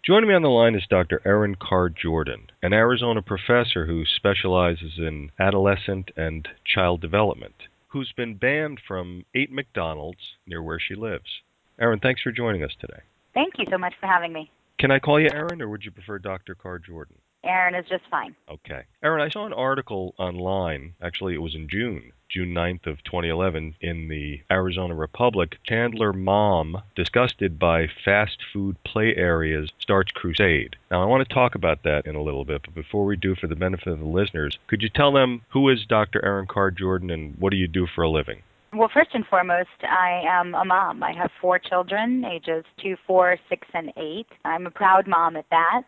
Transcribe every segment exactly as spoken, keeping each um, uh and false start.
Joining me on the line is Doctor Erin Carr Jordan, an Arizona professor who specializes in adolescent and child development, who's been banned from eight McDonald's near where she lives. Erin, thanks for joining us today. Thank you so much for having me. Can I call you Erin, or would you prefer Doctor Carr Jordan? Erin is just fine. Okay. Erin, I saw an article online, actually it was in June, June ninth of twenty eleven, in the Arizona Republic. Chandler mom, disgusted by fast food play areas, starts crusade. Now, I want to talk about that in a little bit, but before we do, for the benefit of the listeners, could you tell them who is Doctor Erin Carr Jordan and what do you do for a living? Well, first and foremost, I am a mom. I have four children, ages two, four, six, and eight. I'm a proud mom at that.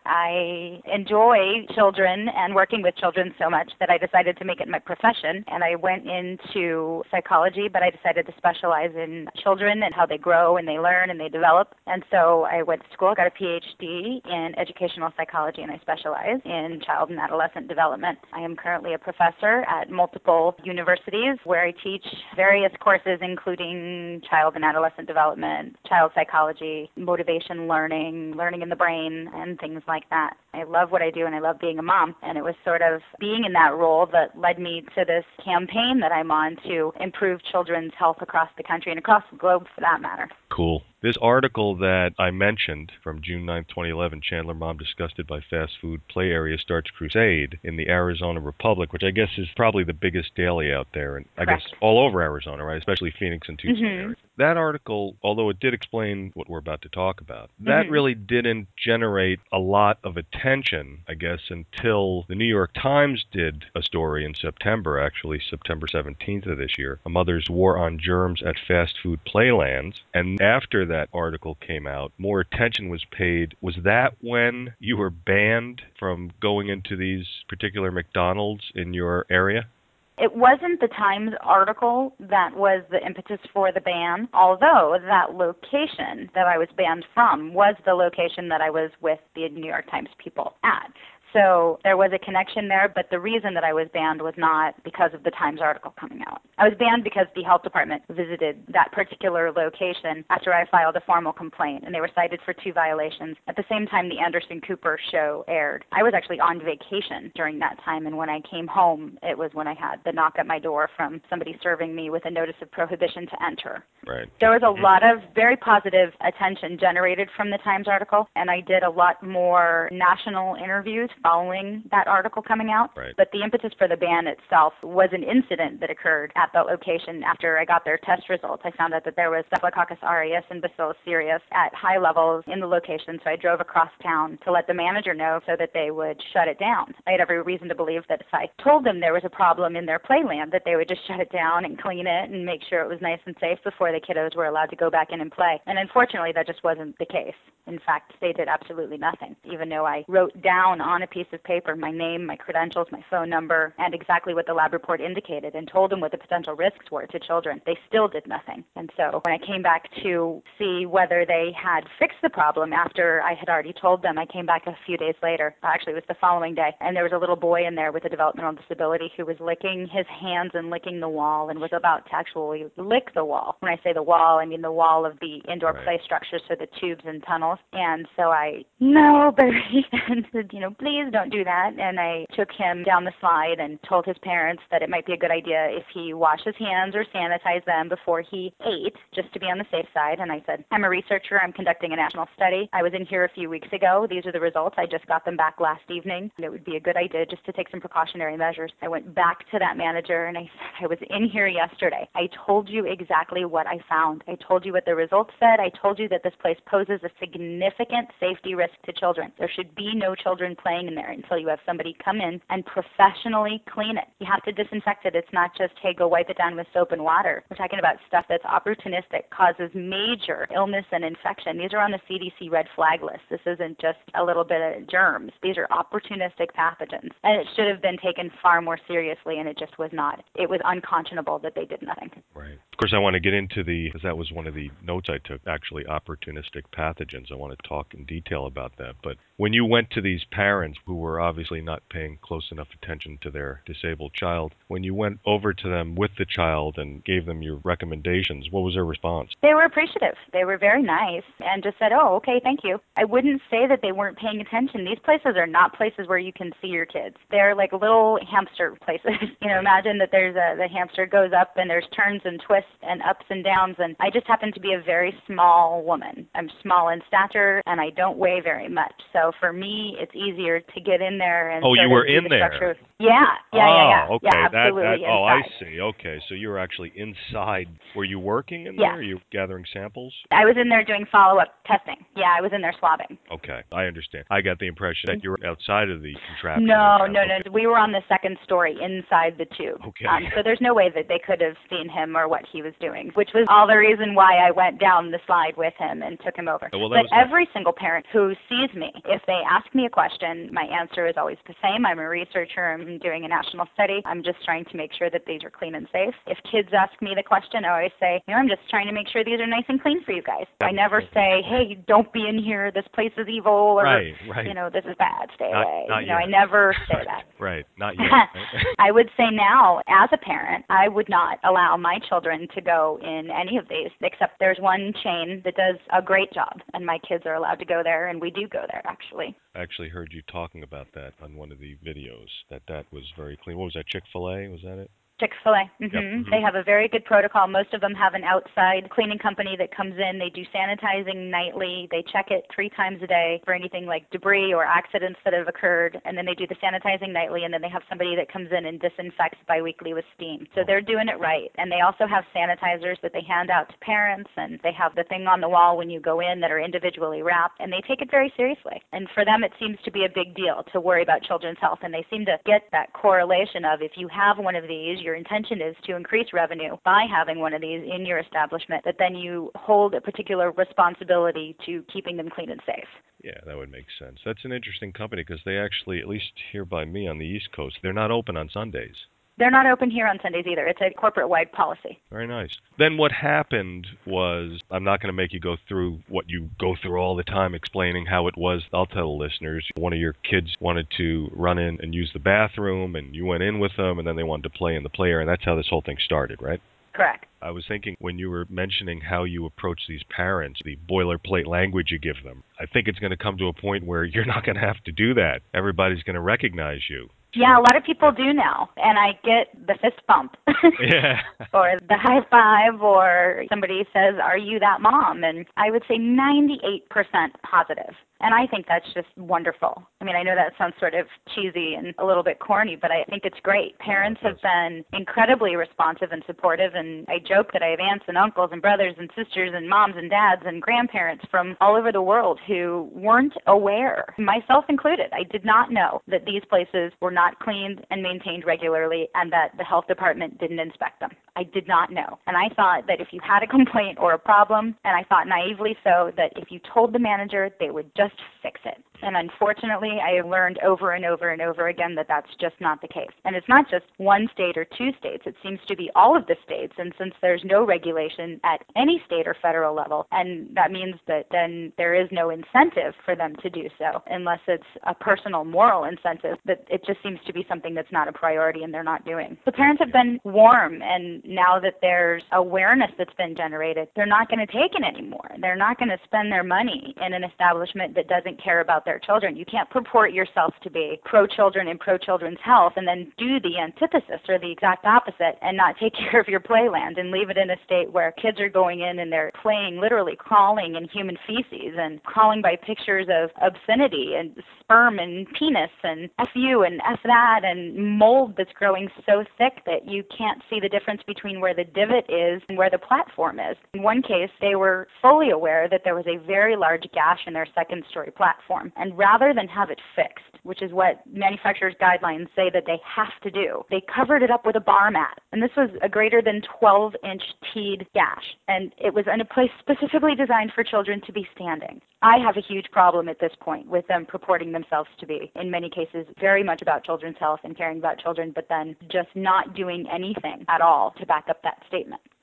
I enjoy children and working with children so much that I decided to make it my profession, and I went into psychology, but I decided to specialize in children and how they grow and they learn and they develop. And so I went to school, got a P H D in educational psychology, and I specialize in child and adolescent development. I am currently a professor at multiple universities where I teach various courses including child and adolescent development, child psychology, motivation learning, learning in the brain, and things like that. I love what I do and I love being a mom, and it was sort of being in that role that led me to this campaign that I'm on to improve children's health across the country and across the globe for that matter. Cool. This article that I mentioned from June ninth, twenty eleven, Chandler mom disgusted by fast food play area starts crusade, in the Arizona Republic, which I guess is probably the biggest daily out there, and I Correct. guess all over Arizona, right? Especially Phoenix and Tucson Mm-hmm. area. That article, although it did explain what we're about to talk about, that Mm-hmm. really didn't generate a lot of attention, I guess, until the New York Times did a story in September, actually September seventeenth of this year, A Mother's War on Germs at Fast Food Playlands. And after that article came out, more attention was paid. Was that when you were banned from going into these particular McDonald's in your area? It wasn't the Times article that was the impetus for the ban, although that location that I was banned from was the location that I was with the New York Times people at. So there was a connection there, but the reason that I was banned was not because of the Times article coming out. I was banned because the health department visited that particular location after I filed a formal complaint, and they were cited for two violations. At the same time, the Anderson Cooper show aired. I was actually on vacation during that time, and when I came home, it was when I had the knock at my door from somebody serving me with a notice of prohibition to enter. Right. There was a lot of very positive attention generated from the Times article, and I did a lot more national interviews following that article coming out. Right. But the impetus for the ban itself was an incident that occurred at the location after I got their test results. I found out that there was Staphylococcus aureus and Bacillus cereus at high levels in the location, so I drove across town to let the manager know so that they would shut it down. I had every reason to believe that if I told them there was a problem in their playland, that they would just shut it down and clean it and make sure it was nice and safe before the kiddos were allowed to go back in and play. And unfortunately, that just wasn't the case. In fact, they did absolutely nothing, even though I wrote down on a piece of paper my name, my credentials, my phone number, and exactly what the lab report indicated, and told them what the potential risks were to children. They still did nothing. And so when I came back to see whether they had fixed the problem after I had already told them, I came back a few days later. Actually, it was the following day, and there was a little boy in there with a developmental disability who was licking his hands and licking the wall and was about to actually lick the wall. When I say the wall, I mean the wall of the indoor Right. play structure, so the tubes and tunnels. And so I, no, baby, and said, you know, please don't do that. And I took him down the slide and told his parents that it might be a good idea if he washed his hands or sanitized them before he ate, just to be on the safe side. And I said, I'm a researcher. I'm conducting a national study. I was in here a few weeks ago. These are the results. I just got them back last evening. And it would be a good idea just to take some precautionary measures. I went back to that manager and I said, I was in here yesterday. I told you exactly what I found. I told you what the results said. I told you that this place poses a significant safety risk to children. There should be no children playing in there until you have somebody come in and professionally clean it. You have to disinfect it. It's not just, hey, go wipe it down with soap and water. We're talking about stuff that's opportunistic, causes major illness and infection. These are on the C D C red flag list. This isn't just a little bit of germs. These are opportunistic pathogens. And it should have been taken far more seriously, and it just was not. It was unconscionable that they did nothing. Right. Of course, I want to get into the, because that was one of the notes I took, actually opportunistic pathogens. I want to talk in detail about that. But when you went to these parents, who were obviously not paying close enough attention to their disabled child. When you went over to them with the child and gave them your recommendations, what was their response? They were appreciative. They were very nice and just said, oh, okay, thank you. I wouldn't say that they weren't paying attention. These places are not places where you can see your kids. They're like little hamster places. You know, imagine that there's a, the hamster goes up and there's turns and twists and ups and downs, and I just happen to be a very small woman. I'm small in stature and I don't weigh very much. So for me, it's easier to get in there and Oh, sort you were of see in the there. structure. Yeah, yeah, oh, yeah, yeah. okay. Yeah, that, absolutely that, oh, I inside. see. Okay, so you were actually inside. Were you working in Yes. there? Are you gathering samples? I was in there doing follow-up testing. Yeah, I was in there swabbing. Okay, I understand. I got the impression that you were outside of the contraption. No, no, okay. no. We were on the second story inside the tube. Okay. Um, so there's no way that they could have seen him or what he was doing, which was all the reason why I went down the slide with him and took him over. Oh, well, that but was every nice. single parent who sees me, if they ask me a question, my answer is always the same. I'm a researcher. I'm doing a national study. I'm just trying to make sure that these are clean and safe. If kids ask me the question, I always say, you know, I'm just trying to make sure these are nice and clean for you guys. I never say, hey, don't be in here. This place is evil, or right, right. you know, this is bad. Stay not, away. Not you know, yet. I never say that. Right, not yet. Right? I would say now, as a parent, I would not allow my children to go in any of these, except there's one chain that does a great job, and my kids are allowed to go there, and we do go there, actually. I actually heard you talking about that on one of the videos, that that was very clean. What was that, Chick-fil-A? Was that it? Chick-fil-A. Mm-hmm. Yep. Mm-hmm. They have a very good protocol. Most of them have an outside cleaning company that comes in. They do sanitizing nightly. They check it three times a day for anything like debris or accidents that have occurred. And then they do the sanitizing nightly, and then they have somebody that comes in and disinfects biweekly with steam. So they're doing it right. And they also have sanitizers that they hand out to parents, and they have the thing on the wall when you go in that are individually wrapped, and they take it very seriously. And for them, it seems to be a big deal to worry about children's health, and they seem to get that correlation of if you have one of these, your intention is to increase revenue by having one of these in your establishment, that then you hold a particular responsibility to keeping them clean and safe. Yeah, that would make sense. That's an interesting company because they actually, at least here by me on the East Coast, they're not open on Sundays. They're not open here on Sundays either. It's a corporate-wide policy. Very nice. Then what happened was, I'm not going to make you go through what you go through all the time explaining how it was. I'll tell the listeners, one of your kids wanted to run in and use the bathroom, and you went in with them, and then they wanted to play in the play area, and that's how this whole thing started, right? Correct. I was thinking when you were mentioning how you approach these parents, the boilerplate language you give them, I think it's going to come to a point where you're not going to have to do that. Everybody's going to recognize you. Yeah, a lot of people do now, and I get the fist bump. Yeah. Or the high five, or somebody says, are you that mom? And I would say ninety-eight percent positive. And I think that's just wonderful. I mean, I know that sounds sort of cheesy and a little bit corny, but I think it's great. Parents have been incredibly responsive and supportive, and I joke that I have aunts and uncles and brothers and sisters and moms and dads and grandparents from all over the world who weren't aware, myself included. I did not know that these places were not cleaned and maintained regularly and that the health department didn't inspect them. I did not know. And I thought that if you had a complaint or a problem, and I thought naively so, that if you told the manager, they would just fix it. And unfortunately, I have learned over and over and over again that that's just not the case. And it's not just one state or two states. It seems to be all of the states. And since there's no regulation at any state or federal level, and that means that then there is no incentive for them to do so, unless it's a personal moral incentive, that it just seems to be something that's not a priority and they're not doing. The parents have been warm, and now that there's awareness that's been generated, they're not going to take it anymore. They're not going to spend their money in an establishment that doesn't care about their children. You can't purport yourself to be pro-children and pro-children's health and then do the antithesis or the exact opposite and not take care of your playland and leave it in a state where kids are going in and they're playing, literally crawling in human feces and crawling by pictures of obscenity and sperm and penis and F you and F that and mold that's growing so thick that you can't see the difference between where the divot is and where the platform is. In one case, they were fully aware that there was a very large gash in their second story platform. And rather than have it fixed, which is what manufacturers' guidelines say that they have to do, they covered it up with a bar mat. And this was a greater than twelve inch teed gash. And it was in a place specifically designed for children to be standing. I have a huge problem at this point with them purporting themselves to be, in many cases, very much about children's health and caring about children, but then just not doing anything at all to back up that statement.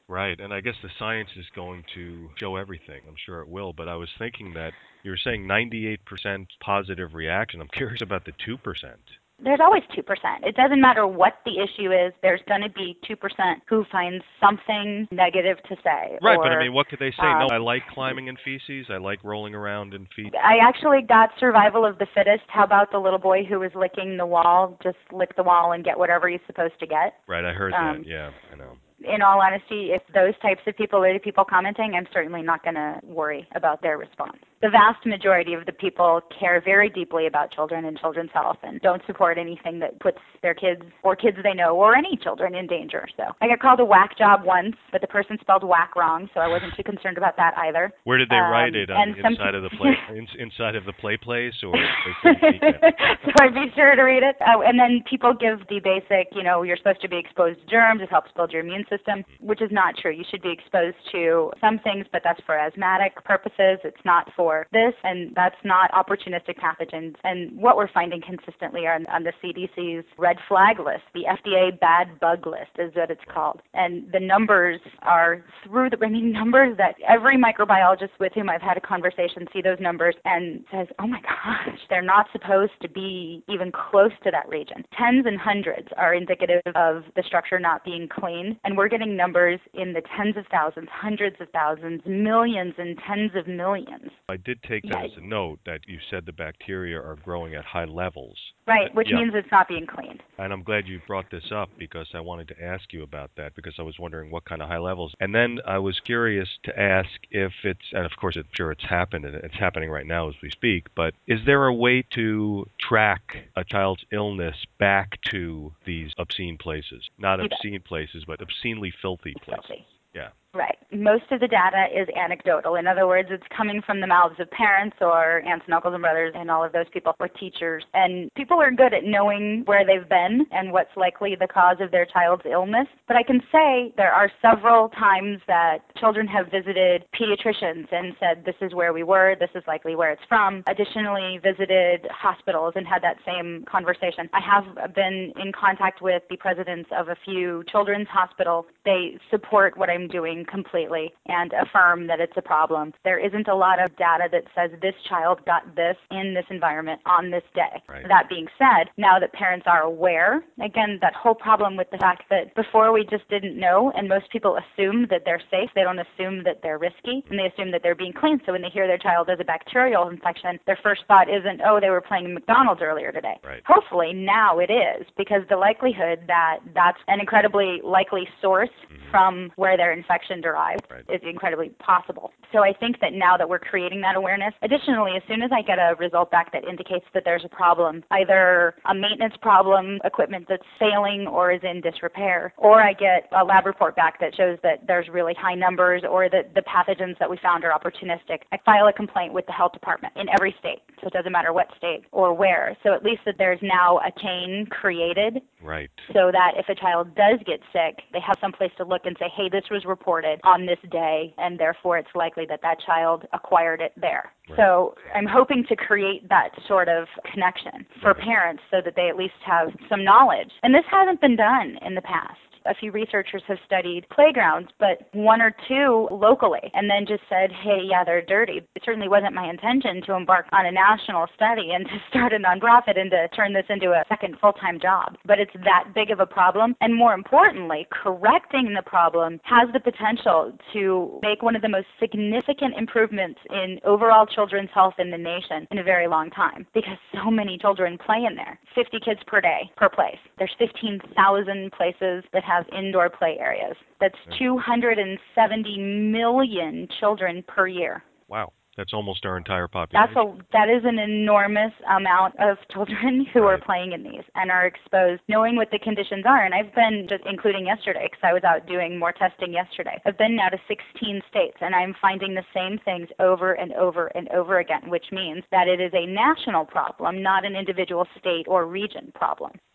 Right, and I guess the science is going to show everything. I'm sure it will, but I was thinking that you were saying ninety-eight percent positive reaction. I'm curious about the two percent. There's always two percent. It doesn't matter what the issue is, there's going to be two percent who finds something negative to say. Right, or, but I mean, what could they say? um, No, I like climbing in feces. I like rolling around in feces. I actually got survival of the fittest. How about the little boy who was licking the wall? Just lick the wall and get whatever he's supposed to get. Right, I heard Um, that. Yeah, I know. In all honesty, if those types of people are the people commenting, I'm certainly not going to worry about their response. The vast majority of the people care very deeply about children and children's health and don't support anything that puts their kids or kids they know or any children in danger. So I got called a whack job once, but the person spelled whack wrong, so I wasn't too concerned about that either. Where did they Um, write it? On and the some inside of the play, in, inside of the play place, or they send an email? so I'd be sure to read it. Oh, and then people give the basic, you know, you're supposed to be exposed to germs. It helps build your immune system, which is not true. You should be exposed to some things, but that's for asthmatic purposes. It's not for this, and that's not opportunistic pathogens. And what we're finding consistently on, on the C D C's red flag list, the F D A bad bug list is what it's called. And the numbers are through the, I mean, numbers that every microbiologist with whom I've had a conversation see those numbers and says, oh my gosh, they're not supposed to be even close to that region. Tens and hundreds are indicative of the structure not being cleaned, and we're getting numbers in the tens of thousands, hundreds of thousands, millions and tens of millions. I did take that Yeah. as a note that you said the bacteria are growing at high levels. Right, which Yeah. means it's not being cleaned. And I'm glad you brought this up because I wanted to ask you about that because I was wondering what kind of high levels. And then I was curious to ask if it's, and of course I'm sure it's happened and it's happening right now as we speak, but is there a way to track a child's illness back to these obscene places? Not You bet. obscene places, but obscenely filthy places. Filthy. Yeah. Right. Most of the data is anecdotal. In other words, it's coming from the mouths of parents or aunts and uncles and brothers and all of those people, or teachers. And people are good at knowing where they've been and what's likely the cause of their child's illness. But I can say there are several times that children have visited pediatricians and said, this is where we were, this is likely where it's from. Additionally, visited hospitals and had that same conversation. I have been in contact with the presidents of a few children's hospitals. They support what I'm doing completely and affirm that it's a problem. There isn't a lot of data that says this child got this in this environment on this day. Right. That being said, now that parents are aware, again, that whole problem with the fact that before we just didn't know, and most people assume that they're safe. They don't assume that they're risky, and they assume that they're being clean. So when they hear their child has a bacterial infection, their first thought isn't, oh, they were playing McDonald's earlier today. Right. Hopefully now it is, because the likelihood that that's an incredibly likely source mm-hmm. from where their infection derived right. is incredibly possible. So I think that now that we're creating that awareness, additionally, as soon as I get a result back that indicates that there's a problem, either a maintenance problem, equipment that's failing or is in disrepair, or I get a lab report back that shows that there's really high numbers or that the pathogens that we found are opportunistic, I file a complaint with the health department in every state. So it doesn't matter what state or where. So at least that there's now a chain created right. so that if a child does get sick, they have some place to look and say, hey, this was reported on this day, and therefore it's likely that that child acquired it there. Right. So I'm hoping to create that sort of connection for right. parents so that they at least have some knowledge. And this hasn't been done in the past. A few researchers have studied playgrounds, but one or two locally, and then just said, hey, yeah, they're dirty. It certainly wasn't my intention to embark on a national study and to start a nonprofit and to turn this into a second full-time job. But it's that big of a problem, and more importantly, correcting the problem has the potential to make one of the most significant improvements in overall children's health in the nation in a very long time, because so many children play in there. fifty kids per day, per place. There's fifteen thousand places that have indoor play areas. That's two hundred seventy million children per year. Wow. That's almost our entire population. That's a, that is an enormous amount of children who right. are playing in these and are exposed, knowing what the conditions are. And I've been, just including yesterday, because I was out doing more testing yesterday, I've been now to sixteen states, and I'm finding the same things over and over and over again, which means that it is a national problem, not an individual state or region problem.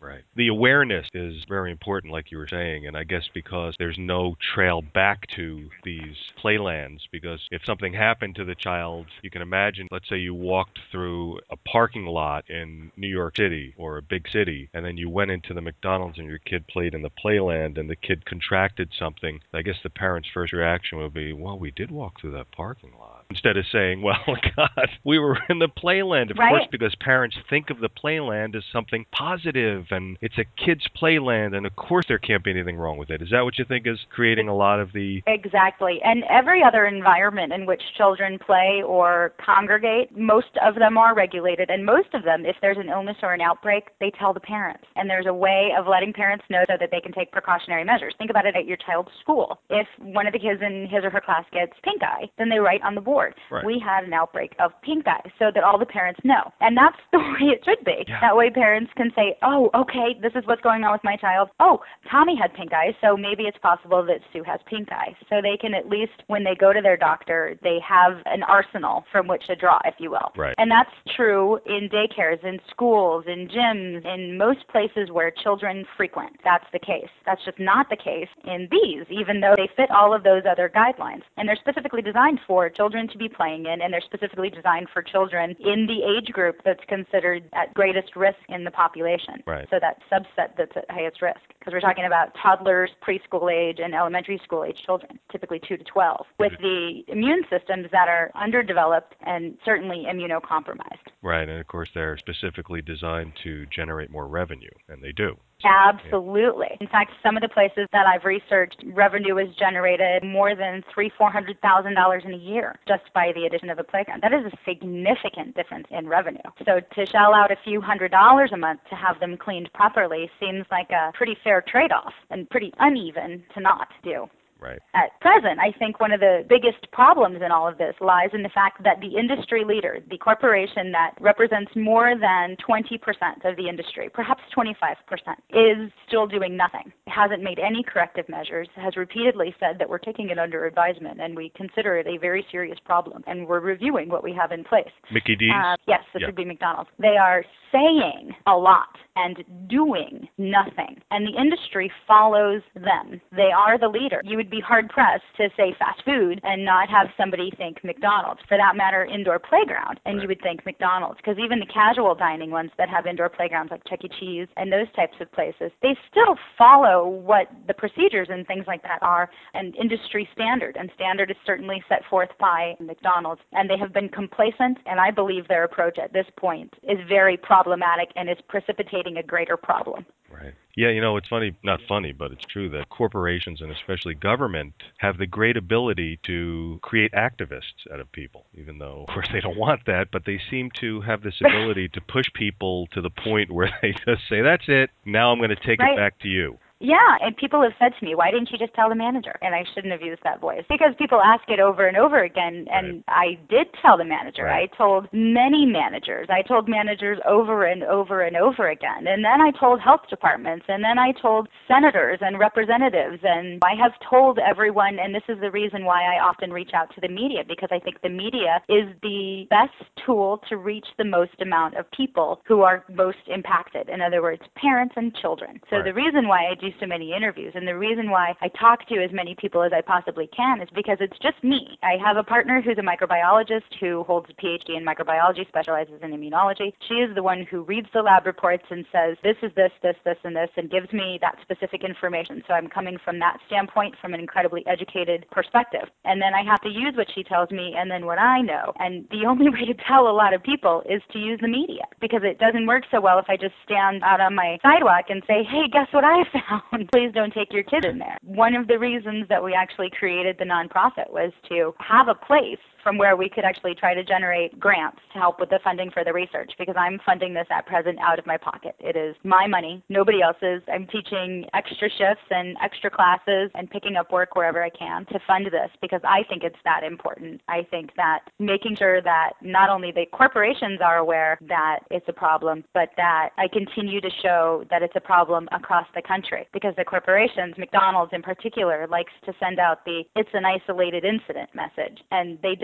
Right. The awareness is very important, like you were saying, and I guess because there's no trail back to these playlands, because if something happened to the child, you can imagine, let's say you walked through a parking lot in New York City or a big city, and then you went into the McDonald's and your kid played in the playland and the kid contracted something. I guess the parent's first reaction would be, well, we did walk through that parking lot. Instead of saying, well, God, we were in the playland. Of right. course, because parents think of the playland as something positive and it's a kid's playland, and of course there can't be anything wrong with it. Is that what you think is creating a lot of the... Exactly. And every other environment in which children play or congregate, most of them are regulated. And most of them, if there's an illness or an outbreak, they tell the parents. And there's a way of letting parents know so that they can take precautionary measures. Think about it at your child's school. If one of the kids in his or her class gets pink eye, then they write on the board, right. we had an outbreak of pink eye, so that all the parents know. And that's the way it should be. Yeah. That way parents can say, oh, okay, this is what's going on with my child. Oh, Tommy had pink eye, so maybe it's possible that Sue has pink eye. So they can at least, when they go to their doctor, they have an arsenal from which to draw, if you will. Right. And that's true in daycares, in schools, in gyms, in most places where children frequent. That's the case. That's just not the case in these, even though they fit all of those other guidelines. And they're specifically designed for children to be playing in, and they're specifically designed for children in the age group that's considered at greatest risk in the population. Right. So that subset that's at highest risk. Because we're talking about toddlers, preschool age, and elementary school age children, typically two to twelve, with the immune systems that are underdeveloped and certainly immunocompromised. Right, and of course they're specifically designed to generate more revenue, and they do. Absolutely. In fact, some of the places that I've researched, revenue is generated more than three, four hundred thousand dollars in a year just by the addition of a playground. That is a significant difference in revenue. So to shell out a few hundred dollars a month to have them cleaned properly seems like a pretty fair trade-off and pretty uneven to not do. Right. At present, I think one of the biggest problems in all of this lies in the fact that the industry leader, the corporation that represents more than twenty percent of the industry, perhaps twenty-five percent, is still doing nothing. It hasn't made any corrective measures, has repeatedly said that we're taking it under advisement and we consider it a very serious problem and we're reviewing what we have in place. Mickey D's? Uh, yes, this yeah. would be McDonald's. They are saying a lot and doing nothing, and the industry follows them. They are the leader. You would be hard-pressed to say fast food and not have somebody think McDonald's. For that matter, indoor playground, and right. you would think McDonald's, because even the casual dining ones that have indoor playgrounds like Chuck E. Cheese and those types of places, they still follow what the procedures and things like that are, an industry standard, and standard is certainly set forth by McDonald's, and they have been complacent, and I believe their approach at this point is very problematic and is precipitating a greater problem. Right. Yeah, you know, it's funny, not funny, but it's true that corporations and especially government have the great ability to create activists out of people, even though, of course, they don't want that, but they seem to have this ability to push people to the point where they just say, that's it, now I'm going to take right. it back to you. Yeah, and people have said to me, why didn't you just tell the manager? And I shouldn't have used that voice. Because people ask it over and over again, and right. I did tell the manager. Right. I told many managers. I told managers over and over and over again. And then I told health departments, and then I told senators and representatives, and I have told everyone, and this is the reason why I often reach out to the media, because I think the media is the best tool to reach the most amount of people who are most impacted. In other words, parents and children. So right. the reason why I do so many interviews, and the reason why I talk to as many people as I possibly can is because it's just me. I have a partner who's a microbiologist who holds a P H D in microbiology, specializes in immunology. She is the one who reads the lab reports and says, this is this, this, this, and this, and gives me that specific information. So I'm coming from that standpoint, from an incredibly educated perspective. And then I have to use what she tells me and then what I know. And the only way to tell a lot of people is to use the media, because it doesn't work so well if I just stand out on my sidewalk and say, hey, guess what I found? Please don't take your kid in there. One of the reasons that we actually created the nonprofit was to have a place from where we could actually try to generate grants to help with the funding for the research, because I'm funding this at present out of my pocket. It is my money, nobody else's. I'm teaching extra shifts and extra classes and picking up work wherever I can to fund this, because I think it's that important. I think that making sure that not only the corporations are aware that it's a problem, but that I continue to show that it's a problem across the country, because the corporations, McDonald's in particular, likes to send out the it's an isolated incident message. And they did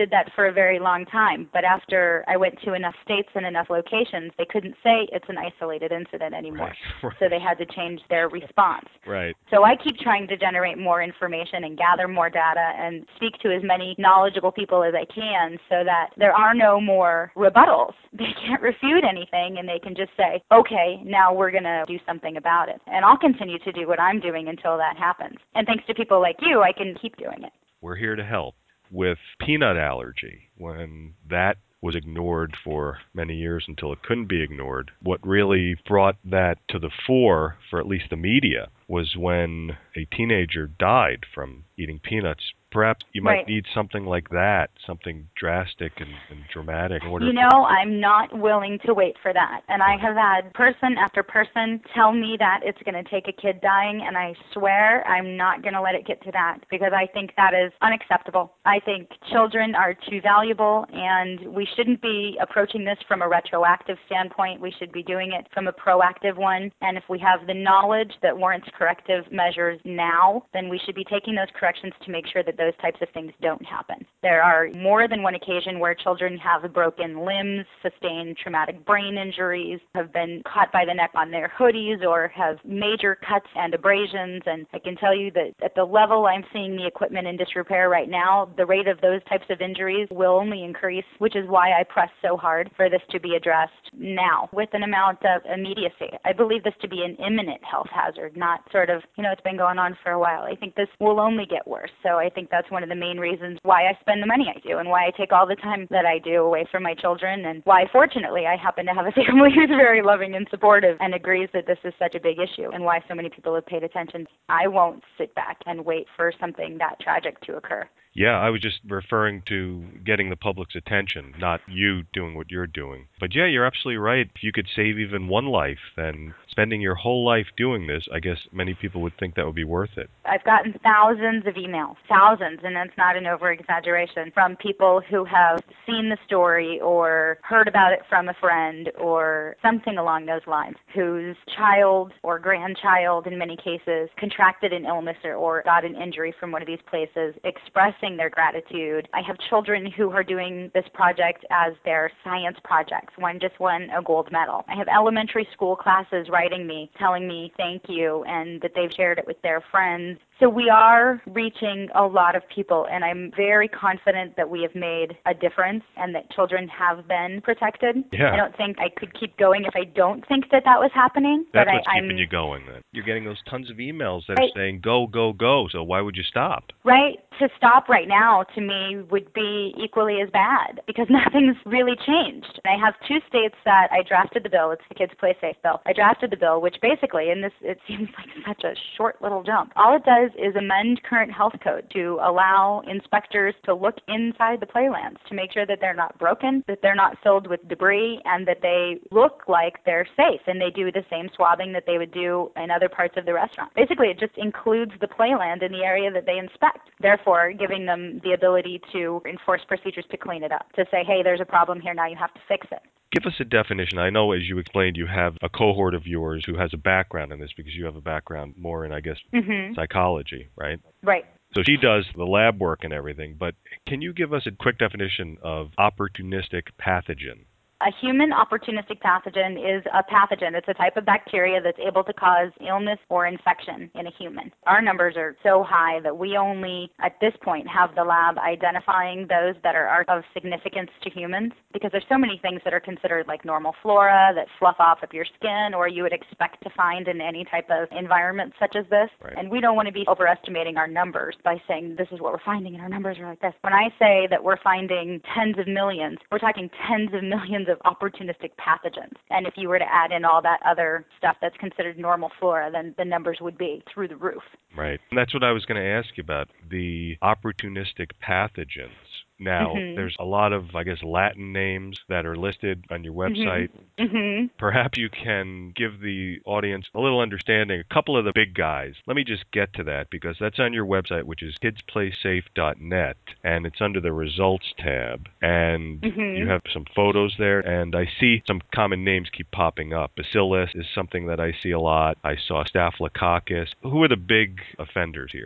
did that for a very long time. But after I went to enough states and enough locations, they couldn't say it's an isolated incident anymore. Right, right. So they had to change their response. Right. So I keep trying to generate more information and gather more data and speak to as many knowledgeable people as I can so that there are no more rebuttals. They can't refute anything, and they can just say, okay, now we're going to do something about it. And I'll continue to do what I'm doing until that happens. And thanks to people like you, I can keep doing it. We're here to help. With peanut allergy, when that was ignored for many years until it couldn't be ignored, what really brought that to the fore for at least the media was when a teenager died from eating peanuts. Perhaps you might Right. need something like that, something drastic and, and dramatic. In order You know, I'm not willing to wait for that. And I have had person after person tell me that it's going to take a kid dying, and I swear I'm not going to let it get to that because I think that is unacceptable. I think children are too valuable, and we shouldn't be approaching this from a retroactive standpoint. We should be doing it from a proactive one. And if we have the knowledge that warrants corrective measures now, then we should be taking those corrections to make sure that those types of things don't happen. There are more than one occasion where children have broken limbs, sustained traumatic brain injuries, have been caught by the neck on their hoodies, or have major cuts and abrasions. And I can tell you that at the level I'm seeing the equipment in disrepair right now, the rate of those types of injuries will only increase, which is why I press so hard for this to be addressed now with an amount of immediacy. I believe this to be an imminent health hazard, not sort of, you know, it's been going on for a while. I think this will only get worse. So I think that's one of the main reasons why I spend the money I do and why I take all the time that I do away from my children, and why, fortunately, I happen to have a family who's very loving and supportive and agrees that this is such a big issue, and why so many people have paid attention. I won't sit back and wait for something that tragic to occur. Yeah, I was just referring to getting the public's attention, not you doing what you're doing. But yeah, you're absolutely right. If you could save even one life, then spending your whole life doing this, I guess many people would think that would be worth it. I've gotten thousands of emails, thousands, and that's not an over-exaggeration, from people who have seen the story or heard about it from a friend or something along those lines, whose child or grandchild, in many cases, contracted an illness or, or got an injury from one of these places, expressing their gratitude. I have children who are doing this project as their science projects. One just won a gold medal. I have elementary school classes writing me, telling me thank you, and that they've shared it with their friends. So we are reaching a lot of people, and I'm very confident that we have made a difference and that children have been protected. Yeah. I don't think I could keep going if I don't think that that was happening. That's but what's I, keeping I'm, you going then. You're getting those tons of emails that Right. are saying go, go, go, so why would you stop? Right. To stop right now, to me, would be equally as bad because nothing's really changed. I have two states that I drafted the bill. It's the Kids Play Safe bill. I drafted the bill, which basically, and this, it seems like such a short little jump, all it does is amend current health code to allow inspectors to look inside the playlands to make sure that they're not broken, that they're not filled with debris, and that they look like they're safe, and they do the same swabbing that they would do in other parts of the restaurant. Basically, it just includes the playland in the area that they inspect, therefore giving them the ability to enforce procedures to clean it up, to say, hey, there's a problem here, now you have to fix it. Give us a definition. I know, as you explained, you have a cohort of yours who has a background in this because you have a background more in, I guess, Mm-hmm. psychology, right? Right. So she does the lab work and everything, but can you give us a quick definition of opportunistic pathogen? A human opportunistic pathogen is a pathogen. It's a type of bacteria that's able to cause illness or infection in a human. Our numbers are so high that we only, at this point, have the lab identifying those that are, are of significance to humans, because there's so many things that are considered like normal flora that fluff off of your skin or you would expect to find in any type of environment such as this. Right. And we don't want to be overestimating our numbers by saying this is what we're finding and our numbers are like this. When I say that we're finding tens of millions, we're talking tens of millions of opportunistic pathogens. And if you were to add in all that other stuff that's considered normal flora, then the numbers would be through the roof. Right. And that's what I was going to ask you about, the opportunistic pathogens. Now, Mm-hmm. there's a lot of, I guess, Latin names that are listed on your website. Mm-hmm. Perhaps you can give the audience a little understanding, a couple of the big guys. Let me just get to that because that's on your website, which is kids play safe dot net, and it's under the results tab. And Mm-hmm. you have some photos there, and I see some common names keep popping up. Bacillus is something that I see a lot. I saw Staphylococcus. Who are the big offenders here?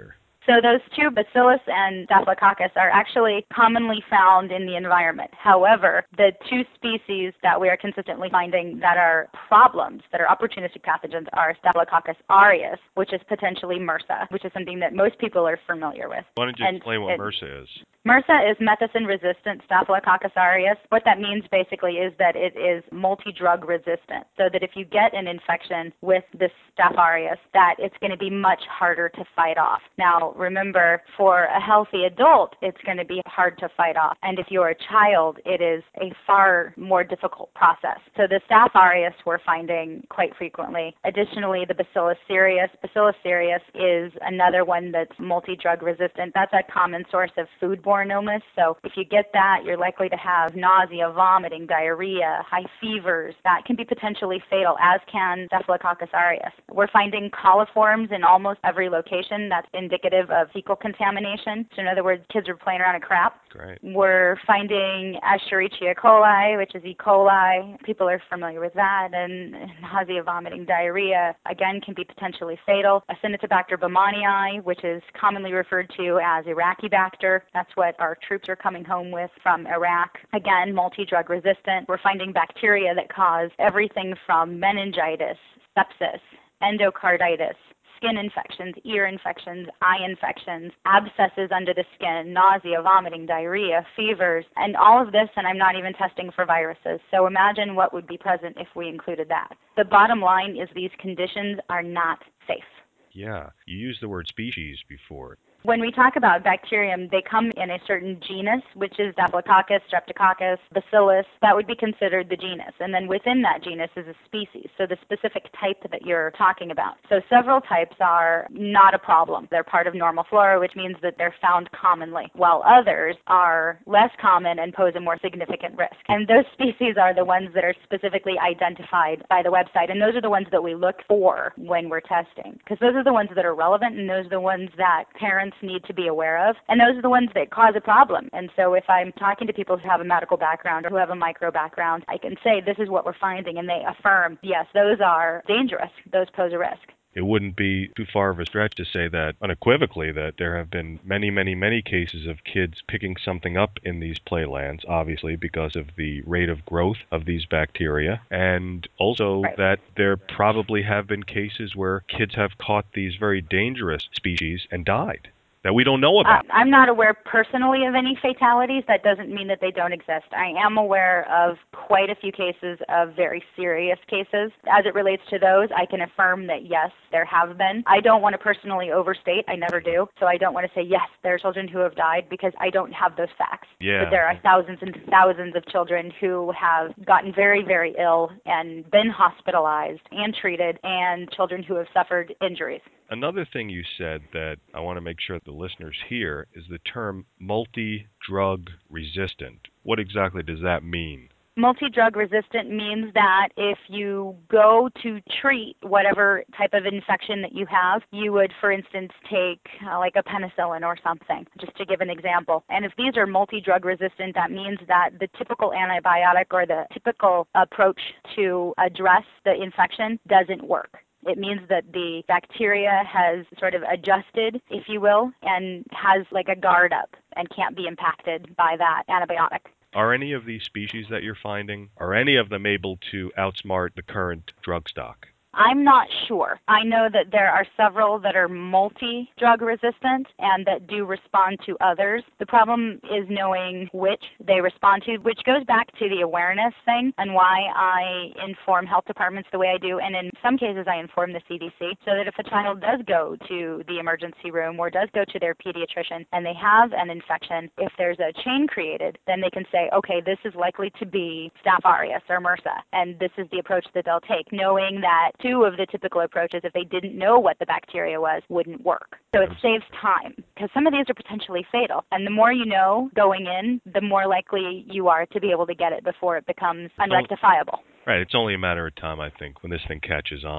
So those two, Bacillus and Staphylococcus, are actually commonly found in the environment. However, the two species that we are consistently finding that are problems, that are opportunistic pathogens, are Staphylococcus aureus, which is potentially MRSA, which is something that most people are familiar with. Why don't you And explain what it, MRSA is? MRSA is methicillin-resistant Staphylococcus aureus. What that means basically is that it is multi-drug resistant, so that if you get an infection with this Staph aureus, that it's going to be much harder to fight off. Now, remember, for a healthy adult, it's going to be hard to fight off, and if you're a child, it is a far more difficult process. So the Staph aureus we're finding quite frequently. Additionally, the Bacillus cereus. Bacillus cereus is another one that's multi-drug resistant. That's a common source of foodborne illness. So if you get that, you're likely to have nausea, vomiting, diarrhea, high fevers. That can be potentially fatal, as can Staphylococcus aureus. We're finding coliforms in almost every location. That's indicative of fecal contamination. So in other words, kids are playing around in crap. Great. We're finding Escherichia coli, which is E. coli. People are familiar with that. And nausea, vomiting, diarrhea, again, can be potentially fatal. Acinetobacter baumannii, which is commonly referred to as Iraqibacter. That's what our troops are coming home with from Iraq. Again, multi-drug resistant. We're finding bacteria that cause everything from meningitis, sepsis, endocarditis, skin infections, ear infections, eye infections, abscesses under the skin, nausea, vomiting, diarrhea, fevers, and all of this, and I'm not even testing for viruses. So imagine what would be present if we included that. The bottom line is these conditions are not safe. Yeah, you used the word species before. When we talk about bacterium, they come in a certain genus, which is Staphylococcus, Streptococcus, Bacillus. That would be considered the genus. And then within that genus is a species, so the specific type that you're talking about. So several types are not a problem. They're part of normal flora, which means that they're found commonly, while others are less common and pose a more significant risk. And those species are the ones that are specifically identified by the website, and those are the ones that we look for when we're testing, because those are the ones that are relevant, and those are the ones that parents need to be aware of, and those are the ones that cause a problem. And so if I'm talking to people who have a medical background or who have a micro background, I can say this is what we're finding, and they affirm, yes, those are dangerous, those pose a risk. It wouldn't be too far of a stretch to say that unequivocally that there have been many, many, many cases of kids picking something up in these playlands, obviously because of the rate of growth of these bacteria, and also Right. that there probably have been cases where kids have caught these very dangerous species and died that we don't know about. Uh, I'm not aware personally of any fatalities. That doesn't mean that they don't exist. I am aware of quite a few cases of very serious cases. As it relates to those, I can affirm that yes, there have been. I don't want to personally overstate. I never do. So I don't want to say yes, there are children who have died because I don't have those facts. Yeah. But there are thousands and thousands of children who have gotten very, very ill and been hospitalized and treated, and children who have suffered injuries. Another thing you said that I want to make sure the listeners hear is the term multi-drug resistant. What exactly does that mean? Multi-drug resistant means that if you go to treat whatever type of infection that you have, you would, for instance, take uh, like a penicillin or something, just to give an example. And if these are multi-drug resistant, that means that the typical antibiotic or the typical approach to address the infection doesn't work. It means that the bacteria has sort of adjusted, if you will, and has like a guard up and can't be impacted by that antibiotic. Are any of these species that you're finding, are any of them able to outsmart the current drug stock? I'm not sure. I know that there are several that are multi-drug resistant and that do respond to others. The problem is knowing which they respond to, which goes back to the awareness thing and why I inform health departments the way I do. And in some cases, I inform the C D C so that if a child does go to the emergency room or does go to their pediatrician and they have an infection, if there's a chain created, then they can say, okay, this is likely to be Staph aureus or MRSA, and this is the approach that they'll take, knowing that two of the typical approaches, if they didn't know what the bacteria was, wouldn't work. So it saves time because some of these are potentially fatal. And the more you know going in, the more likely you are to be able to get it before it becomes unrectifiable. Right. It's only a matter of time, I think, when this thing catches on.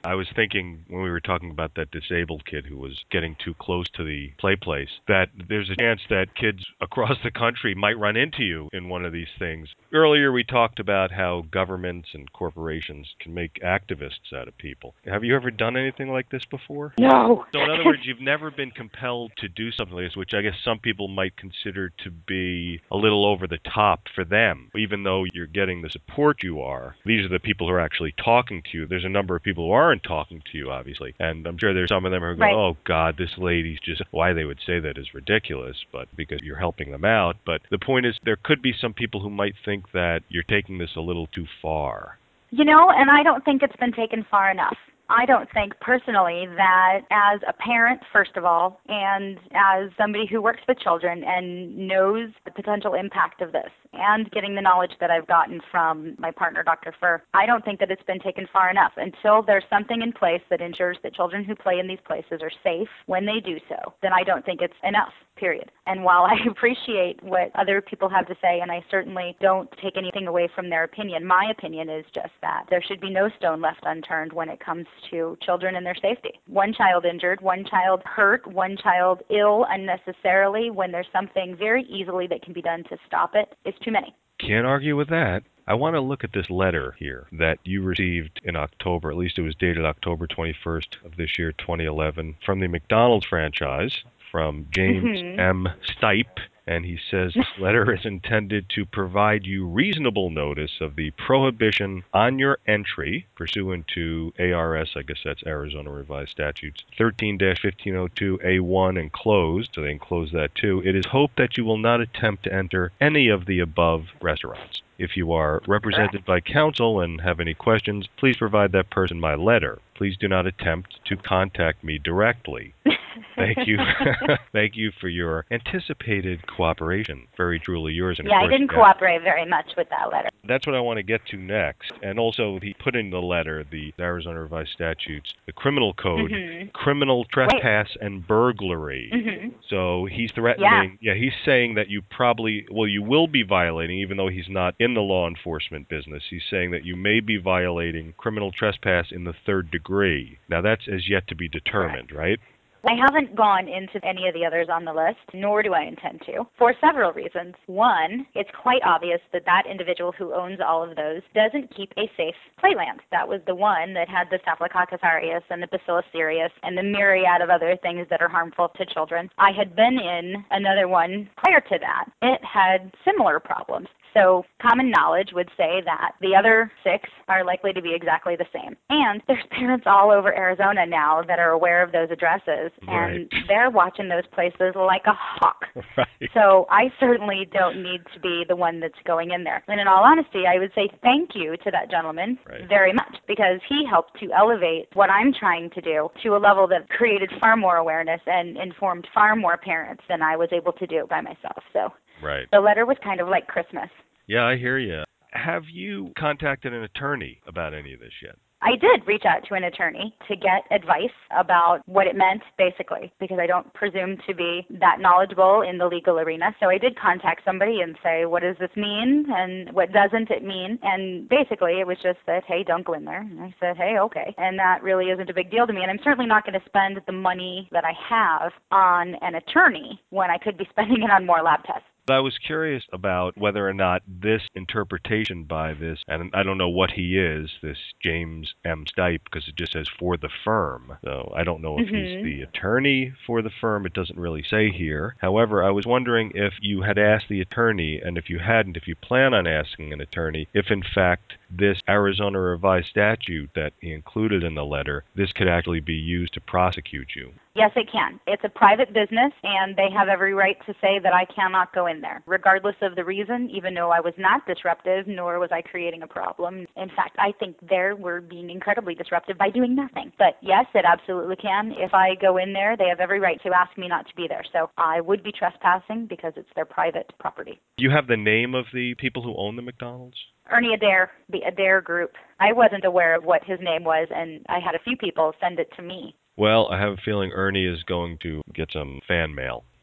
I was thinking when we were talking about that disabled kid who was getting too close to the play place, that there's a chance that kids across the country might run into you in one of these things. Earlier we talked about how governments and corporations can make activists out of people. Have you ever done anything like this before? No. So in other words, you've never been compelled to do something like this, which I guess some people might consider to be a little over the top for them. Even though you're getting the support you are, these are the people who are actually talking to you. There's a number of people who aren't talking to you, obviously. And I'm sure there's some of them who are going, Right. oh, God, this lady's just, why they would say that is ridiculous, but because you're helping them out. But the point is, there could be some people who might think that you're taking this a little too far. You know, and I don't think it's been taken far enough. I don't think personally that as a parent, first of all, and as somebody who works with children and knows the potential impact of this, and getting the knowledge that I've gotten from my partner, Doctor Fur, I don't think that it's been taken far enough. Until there's something in place that ensures that children who play in these places are safe when they do so, then I don't think it's enough, period. And while I appreciate what other people have to say, and I certainly don't take anything away from their opinion, my opinion is just that there should be no stone left unturned when it comes to children and their safety. One child injured, one child hurt, one child ill unnecessarily, when there's something very easily that can be done to stop it, is too many. Can't argue with that. I want to look at this letter here that you received in October, at least it was dated October twenty-first of this year, twenty eleven, from the McDonald's franchise, from James Mm-hmm. M. Stipe. And he says this letter is intended to provide you reasonable notice of the prohibition on your entry pursuant to A R S, I guess that's Arizona Revised Statutes, thirteen dash fifteen oh two A one enclosed, so they enclose that too. It is hoped that you will not attempt to enter any of the above restaurants. If you are represented by counsel and have any questions, please provide that person my letter. Please do not attempt to contact me directly. Thank you. Thank you for your anticipated cooperation. Very truly yours. And yeah, of course, I didn't yeah, cooperate very much with that letter. That's what I want to get to next. And also, he put in the letter, the Arizona Revised Statutes, the criminal code, Mm-hmm. criminal trespass and burglary. Mm-hmm. So he's threatening, yeah. yeah, he's saying that you probably, well, you will be violating, even though he's not in the law enforcement business. He's saying that you may be violating criminal trespass in the third degree. Now, that's as yet to be determined, right? I haven't gone into any of the others on the list, nor do I intend to, for several reasons. One, it's quite obvious that that individual who owns all of those doesn't keep a safe playland. That was the one that had the Staphylococcus aureus and the Bacillus cereus and the myriad of other things that are harmful to children. I had been in another one prior to that. It had similar problems. So common knowledge would say that the other six are likely to be exactly the same. And there's parents all over Arizona now that are aware of those addresses, and Right. they're watching those places like a hawk. Right. So I certainly don't need to be the one that's going in there. And in all honesty, I would say thank you to that gentleman Right. very much, because he helped to elevate what I'm trying to do to a level that created far more awareness and informed far more parents than I was able to do by myself. So Right. the letter was kind of like Christmas. Yeah, I hear you. Have you contacted an attorney about any of this yet? I did reach out to an attorney to get advice about what it meant, basically, because I don't presume to be that knowledgeable in the legal arena. So I did contact somebody and say, what does this mean and what doesn't it mean? And basically it was just that, hey, don't go in there. And I said, hey, okay. And that really isn't a big deal to me. And I'm certainly not going to spend the money that I have on an attorney when I could be spending it on more lab tests. I was curious about whether or not this interpretation by this, and I don't know what he is, this James M. Stipe, because it just says for the firm. So I don't know if Mm-hmm. he's the attorney for the firm. It doesn't really say here. However, I was wondering if you had asked the attorney, and if you hadn't, if you plan on asking an attorney, if in fact this Arizona Revised Statute that he included in the letter, this could actually be used to prosecute you. Yes, it can. It's a private business, and they have every right to say that I cannot go in there, regardless of the reason, even though I was not disruptive, nor was I creating a problem. In fact, I think they were being incredibly disruptive by doing nothing. But yes, it absolutely can. If I go in there, they have every right to ask me not to be there. So I would be trespassing because it's their private property. You have the name of the people who own the McDonald's? Ernie Adair, the Adair Group. I wasn't aware of what his name was, and I had a few people send it to me. Well, I have a feeling Ernie is going to get some fan mail. Yeah.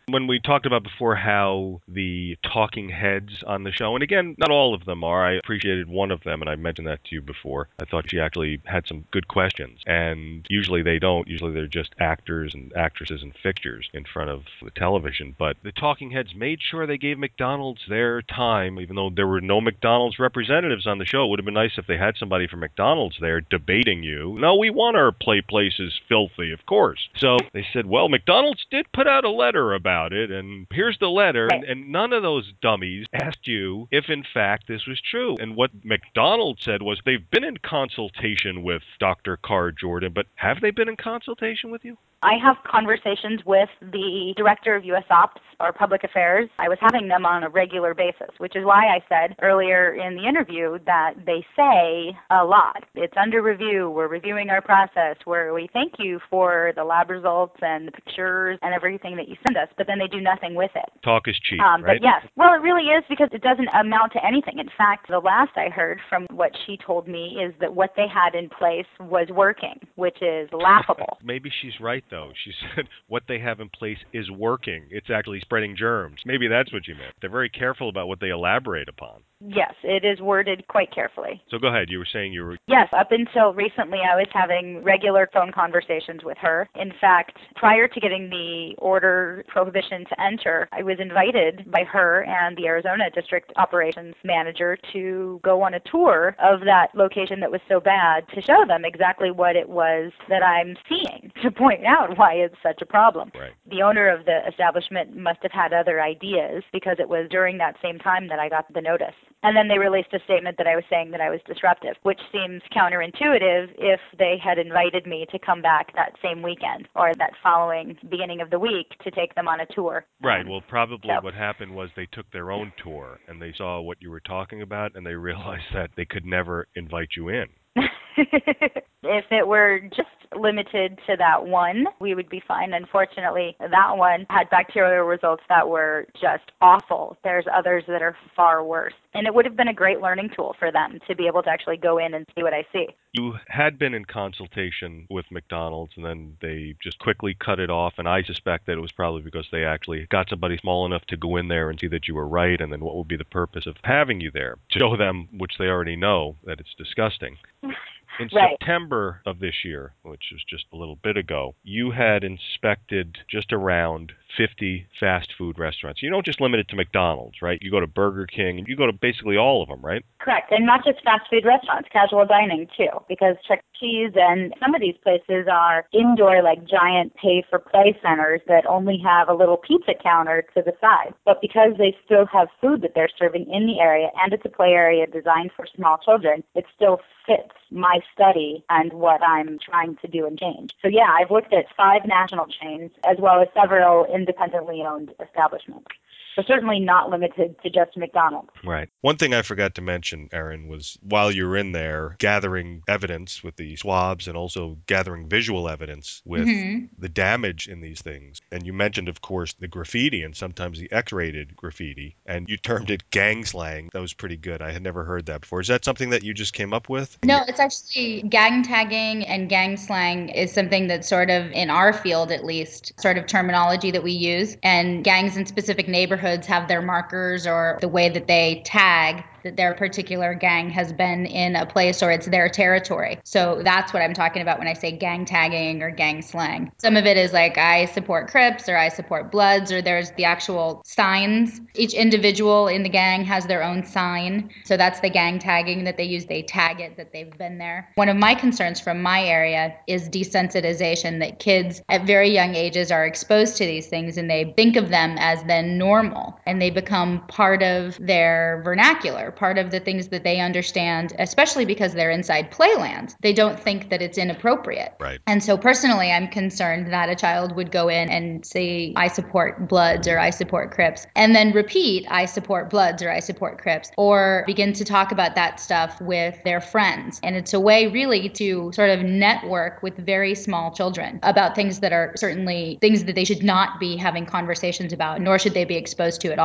When we talked about before how the talking heads on the show, and again, not all of them are. I appreciated one of them, and I mentioned that to you before. I thought she actually had some good questions, and usually they don't. Usually they're just actors and actresses and fixtures in front of the television. But the talking heads made sure they gave McDonald's their time, even though there were no McDonald's representatives on the show. It would have been nice if they had somebody from McDonald's there debating you. No, we want our play places filthy, of course. So they said, well, McDonald's did put out a letter about it, and here's the letter, and, and none of those dummies asked you if in fact this was true. And what McDonald's said was they've been in consultation with Doctor Carr Jordan, but have they been in consultation with you? I have conversations with the director of U S Ops or Public Affairs. I was having them on a regular basis, which is why I said earlier in the interview that they say a lot. It's under review. We're reviewing our process. Where we thank you for the lab results and the pictures and everything that you send us, but then they do nothing with it. Talk is cheap, um, right? But yes, well, it really is, because it doesn't amount to anything. In fact, the last I heard from what she told me is that what they had in place was working, which is laughable. Maybe she's right, though. She said what they have in place is working. It's actually spreading germs. Maybe that's what you meant. They're very careful about what they elaborate upon. Yes, it is worded quite carefully. So go ahead. You were saying you were... Yes, up until recently I was having regular phone conversations with her. In fact, prior to getting the order prohibition to enter, I was invited by her and the Arizona District Operations Manager to go on a tour of that location that was so bad, to show them exactly what it was that I'm seeing, to point out why it's such a problem. Right. The owner of the establishment must have had other ideas, because it was during that same time that I got the notice. And then they released a statement that I was saying that I was disruptive, which seems counterintuitive if they had invited me to come back that same weekend or that following beginning of the week to take them on a tour. Right. Um, Well, probably so. what happened was they took their own tour and they saw what you were talking about, and they realized that they could never invite you in. If it were just limited to that one, we would be fine. Unfortunately, that one had bacterial results that were just awful. There's others that are far worse. And it would have been a great learning tool for them to be able to actually go in and see what I see. You had been in consultation with McDonald's, and then they just quickly cut it off, and I suspect that it was probably because they actually got somebody small enough to go in there and see that you were right, and then what would be the purpose of having you there? To show them, which they already know, that it's disgusting. In Right. September of this year, which was just a little bit ago, you had inspected just around fifty fast food restaurants. You don't just limit it to McDonald's, right? You go to Burger King, and you go to basically all of them, right? Correct. And not just fast food restaurants, casual dining too, because Chuck E. Cheese and some of these places are indoor, like giant pay-for-play centers that only have a little pizza counter to the side. But because they still have food that they're serving in the area, and it's a play area designed for small children, it still fits my study and what I'm trying to do and change. So yeah, I've looked at five national chains as well as several independently owned establishments. So certainly not limited to just McDonald's. Right. One thing I forgot to mention, Erin, was while you were in there gathering evidence with the swabs and also gathering visual evidence with Mm-hmm. the damage in these things. And you mentioned, of course, the graffiti and sometimes the X-rated graffiti, and you termed it gang slang. That was pretty good. I had never heard that before. Is that something that you just came up with? No, it's actually gang tagging and gang slang is something that's sort of in our field, at least, sort of terminology that we use. And gangs in specific neighborhoods have their markers or the way that they tag that their particular gang has been in a place or it's their territory. So that's what I'm talking about when I say gang tagging or gang slang. Some of it is like I support Crips or I support Bloods, or there's the actual signs. Each individual in the gang has their own sign. So that's the gang tagging that they use. They tag it that they've been there. One of my concerns from my area is desensitization, that kids at very young ages are exposed to these things and they think of them as then normal, and they become part of their vernacular, part of the things that they understand, especially because they're inside playland. They don't think that it's inappropriate. Right. And so personally, I'm concerned that a child would go in and say, I support Bloods or I support Crips, and then repeat, I support Bloods or I support Crips, or begin to talk about that stuff with their friends. And it's a way really to sort of network with very small children about things that are certainly things that they should not be having conversations about, nor should they be exposed to at all.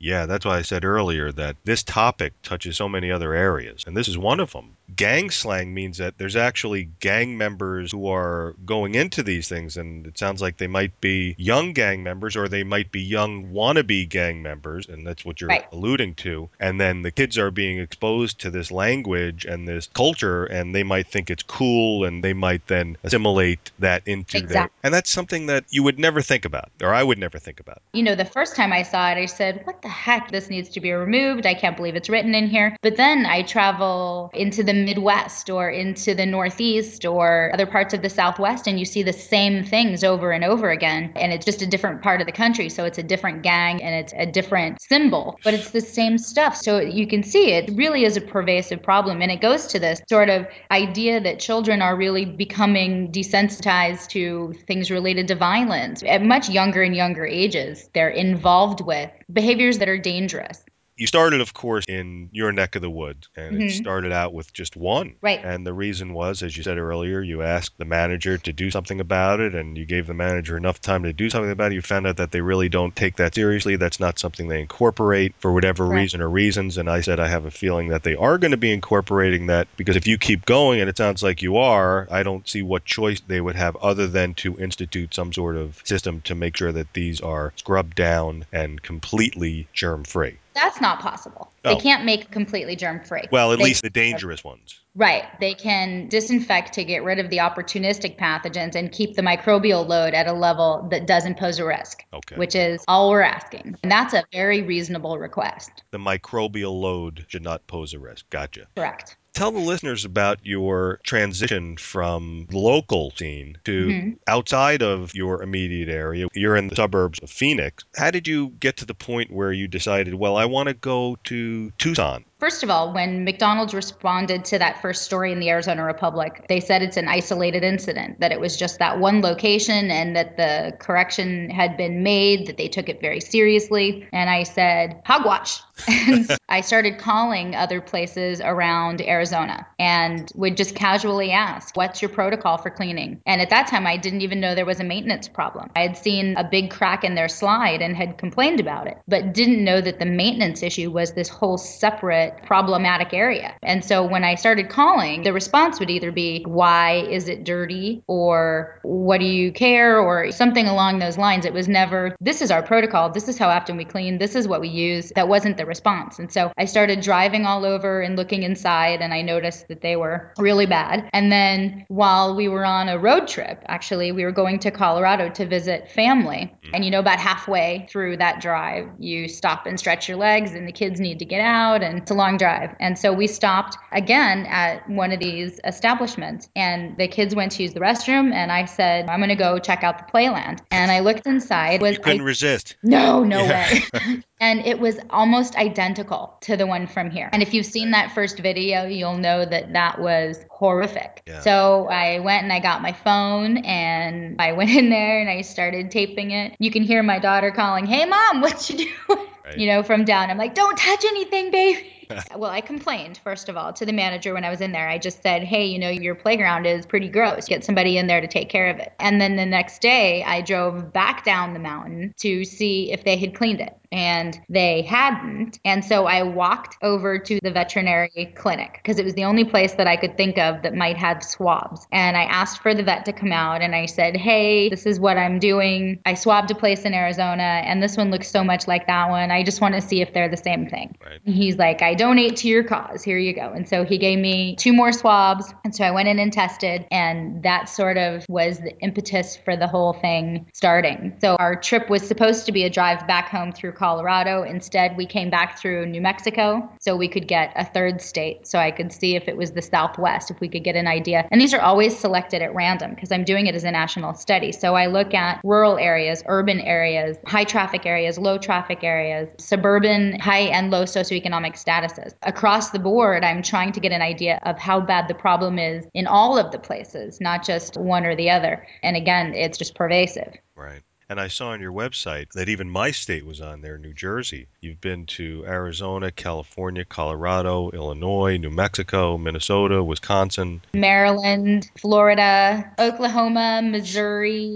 Yeah, that's why I said earlier that this topic touches so many other areas, and this is one of them. Gang slang means that there's actually gang members who are going into these things, and it sounds like they might be young gang members or they might be young wannabe gang members, and that's what you're Right. alluding to. And then the kids are being exposed to this language and this culture, and they might think it's cool, and they might then assimilate that into their. Exactly. And that's something that you would never think about, or I would never think about. You know, the first time I saw it, I said, what the heck? This needs to be removed. I can't believe it's written in here. But then I travel into the Midwest or into the Northeast or other parts of the Southwest, and you see the same things over and over again. And it's just a different part of the country. So it's a different gang and it's a different symbol, but it's the same stuff. So you can see it really is a pervasive problem. And it goes to this sort of idea that children are really becoming desensitized to things related to violence at much younger and younger ages. They're involved with behaviors that are dangerous. You started, of course, in your neck of the woods, and it Mm-hmm. started out with just one. Right. And the reason was, as you said earlier, you asked the manager to do something about it, and you gave the manager enough time to do something about it. You found out that they really don't take that seriously. That's not something they incorporate for whatever Correct. reason or reasons. And I said, I have a feeling that they are going to be incorporating that, because if you keep going, and it sounds like you are, I don't see what choice they would have other than to institute some sort of system to make sure that these are scrubbed down and completely germ-free. That's not possible. They Oh, can't make completely germ-free. well, at They least the dangerous ones. Right. They can disinfect to get rid of the opportunistic pathogens and keep the microbial load at a level that doesn't pose a risk, Okay. which is all we're asking. And that's a very reasonable request. The microbial load should not pose a risk. Gotcha. Correct. Tell the listeners about your transition from the local scene to Mm-hmm. outside of your immediate area. You're in the suburbs of Phoenix. How did you get to the point where you decided, well, I want to go to Tucson? First of all, when McDonald's responded to that first story in the Arizona Republic, they said it's an isolated incident, that it was just that one location and that the correction had been made, that they took it very seriously. And I said, hogwash. And so I started calling other places around Arizona and would just casually ask, what's your protocol for cleaning? And at that time, I didn't even know there was a maintenance problem. I had seen a big crack in their slide and had complained about it, but didn't know that the maintenance issue was this whole separate problematic area. And so when I started calling, the response would either be, why is it dirty? Or what do you care? Or something along those lines. It was never, this is our protocol. This is how often we clean. This is what we use. That wasn't the response. And so I started driving all over and looking inside, and I noticed that they were really bad. And then while we were on a road trip, actually, we were going to Colorado to visit family. And you know, about halfway through that drive, you stop and stretch your legs, and the kids need to get out, and it's a long drive. And so we stopped again at one of these establishments, and the kids went to use the restroom, and I said, I'm going to go check out the playland. And I looked inside. Was You couldn't I resist. no, no Yeah. way. And it was almost identical to the one from here. And if you've seen that first video, you'll know that that was horrific. Yeah. So I went and I got my phone and I went in there and I started taping it. You can hear my daughter calling, hey, mom, what you doing? Right. You know, from down. I'm like, don't touch anything, baby. Well, I complained, first of all, to the manager when I was in there. I just said, hey, you know, your playground is pretty gross. Get somebody in there to take care of it. And then the next day, I drove back down the mountain to see if they had cleaned it. And they hadn't. And so I walked over to the veterinary clinic because it was the only place that I could think of that might have swabs. And I asked for the vet to come out and I said, hey, this is what I'm doing. I swabbed a place in Arizona and this one looks so much like that one. I just want to see if they're the same thing. Right. And he's like, I donate to your cause. Here you go. And so he gave me two more swabs. And so I went in and tested. And that sort of was the impetus for the whole thing starting. So our trip was supposed to be a drive back home through Colorado. Instead, we came back through New Mexico so we could get a third state. So I could see if it was the Southwest, if we could get an idea. And these are always selected at random because I'm doing it as a national study. So I look at rural areas, urban areas, high traffic areas, low traffic areas, suburban, high and low socioeconomic statuses. Across the board, I'm trying to get an idea of how bad the problem is in all of the places, not just one or the other. And again, it's just pervasive. Right. And I saw on your website that even my state was on there, New Jersey. You've been to Arizona, California, Colorado, Illinois, New Mexico, Minnesota, Wisconsin. Maryland, Florida, Oklahoma, Missouri.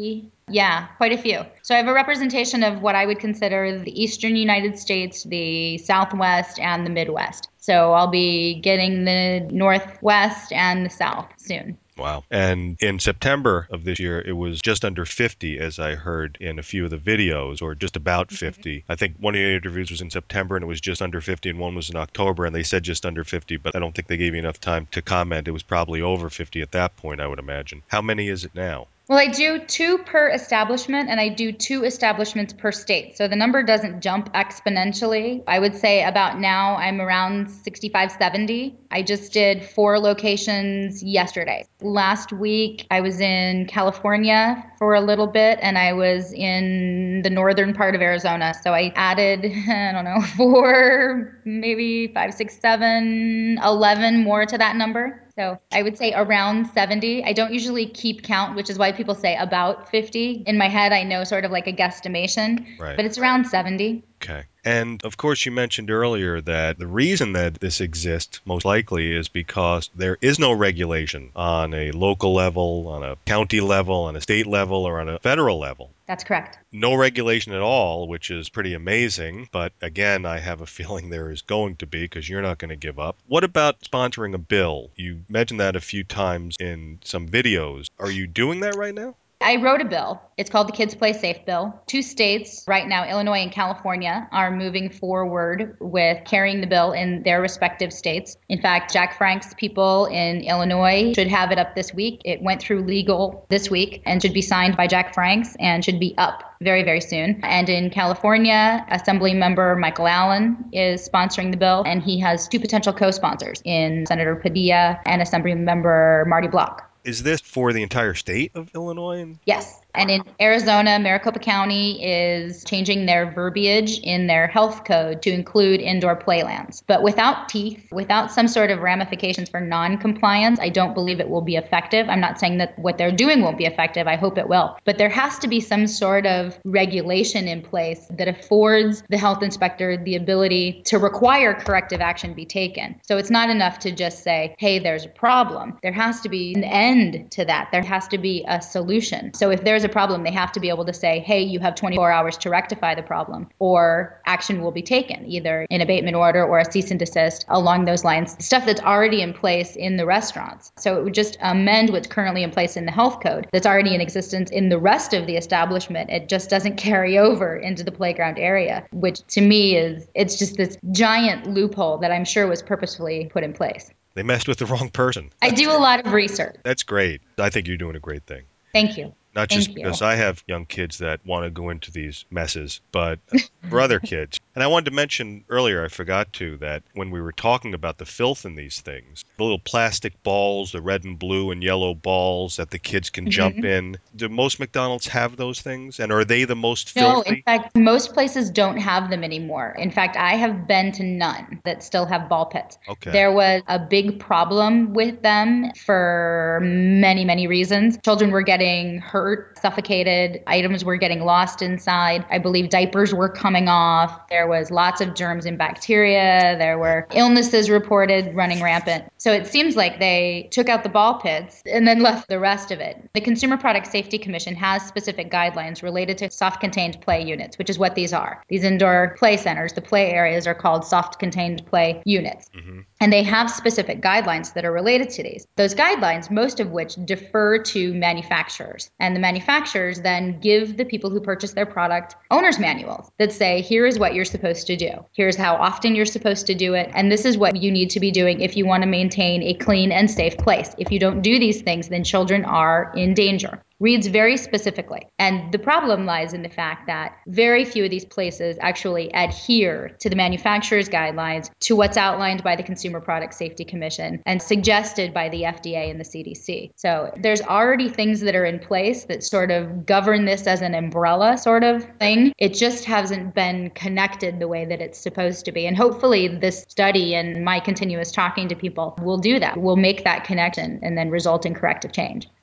Yeah, quite a few. So I have a representation of what I would consider the eastern United States, the Southwest, and the Midwest. So I'll be getting the Northwest and the South soon. Wow. And in September of this year, it was just under fifty, as I heard in a few of the videos, or just about fifty. I think one of the interviews was in September and it was just under fifty, and one was in October and they said just under fifty, but I don't think they gave you enough time to comment. It was probably over fifty at that point, I would imagine. How many is it now? Well, I do two per establishment and I do two establishments per state. So the number doesn't jump exponentially. I would say about now I'm around sixty-five, seventy. I just did four locations yesterday. Last week I was in California for a little bit and I was in the northern part of Arizona. So I added, I don't know, four, maybe five, six, seven, eleven more to that number. So I would say around seventy. I don't usually keep count, which is why people say about fifty. In my head, I know sort of like a guesstimation, Right. but it's around seventy. Okay. And of course, you mentioned earlier that the reason that this exists most likely is because there is no regulation on a local level, on a county level, on a state level, or on a federal level. That's correct. No regulation at all, which is pretty amazing. But again, I have a feeling there is going to be because you're not going to give up. What about sponsoring a bill? You mentioned that a few times in some videos. Are you doing that right now? I wrote a bill. It's called the Kids Play Safe Bill. Two states right now, Illinois and California, are moving forward with carrying the bill in their respective states. In fact, Jack Frank's people in Illinois should have it up this week. It went through legal this week and should be signed by Jack Frank's and should be up very, very soon. And in California, Assembly Member Michael Allen is sponsoring the bill, and he has two potential co-sponsors in Senator Padilla and Assembly Member Marty Block. Is this for the entire state of Illinois? Yes. And in Arizona, Maricopa County is changing their verbiage in their health code to include indoor playlands. But without teeth, without some sort of ramifications for non-compliance, I don't believe it will be effective. I'm not saying that what they're doing won't be effective. I hope it will. But there has to be some sort of regulation in place that affords the health inspector the ability to require corrective action be taken. So it's not enough to just say, hey, there's a problem. There has to be an end to that. There has to be a solution. So if there's a problem, they have to be able to say, hey, you have twenty-four hours to rectify the problem, or action will be taken, either an abatement order or a cease and desist along those lines, stuff that's already in place in the restaurants. So it would just amend what's currently in place in the health code that's already in existence in the rest of the establishment. It just doesn't carry over into the playground area, which to me is, it's just this giant loophole that I'm sure was purposefully put in place. They messed with the wrong person. I do a lot of research. That's great. I think you're doing a great thing. Thank you. Not Thank just you. because I have young kids that want to go into these messes, but for other kids. And I wanted to mention earlier, I forgot to, that when we were talking about the filth in these things, the little plastic balls, the red and blue and yellow balls that the kids can jump Mhm. in, do most McDonald's have those things? And are they the most No, in filthy? fact, most places don't have them anymore. In fact, I have been to none that still have ball pits. Okay. There was a big problem with them for many, many reasons. Children were getting hurt, suffocated, items were getting lost inside. I believe diapers were coming off. There was lots of germs and bacteria. There were illnesses reported running rampant. So it seems like they took out the ball pits and then left the rest of it. The Consumer Product Safety Commission has specific guidelines related to soft contained play units, which is what these are. These indoor play centers, the play areas, are called soft contained play units. Mm-hmm. And they have specific guidelines that are related to these. Those guidelines, most of which defer to manufacturers. And the manufacturers then give the people who purchase their product owner's manuals that say, here is what you're supposed to do. Here's how often you're supposed to do it. And this is what you need to be doing if you want to maintain a clean and safe place. If you don't do these things, then children are in danger. Reads very specifically. And the problem lies in the fact that very few of these places actually adhere to the manufacturer's guidelines, to what's outlined by the Consumer Product Safety Commission and suggested by the F D A and the C D C. So there's already things that are in place that sort of govern this as an umbrella sort of thing. It just hasn't been connected the way that it's supposed to be. And hopefully this study and my continuous talking to people will do that. Will make that connection and then result in corrective change.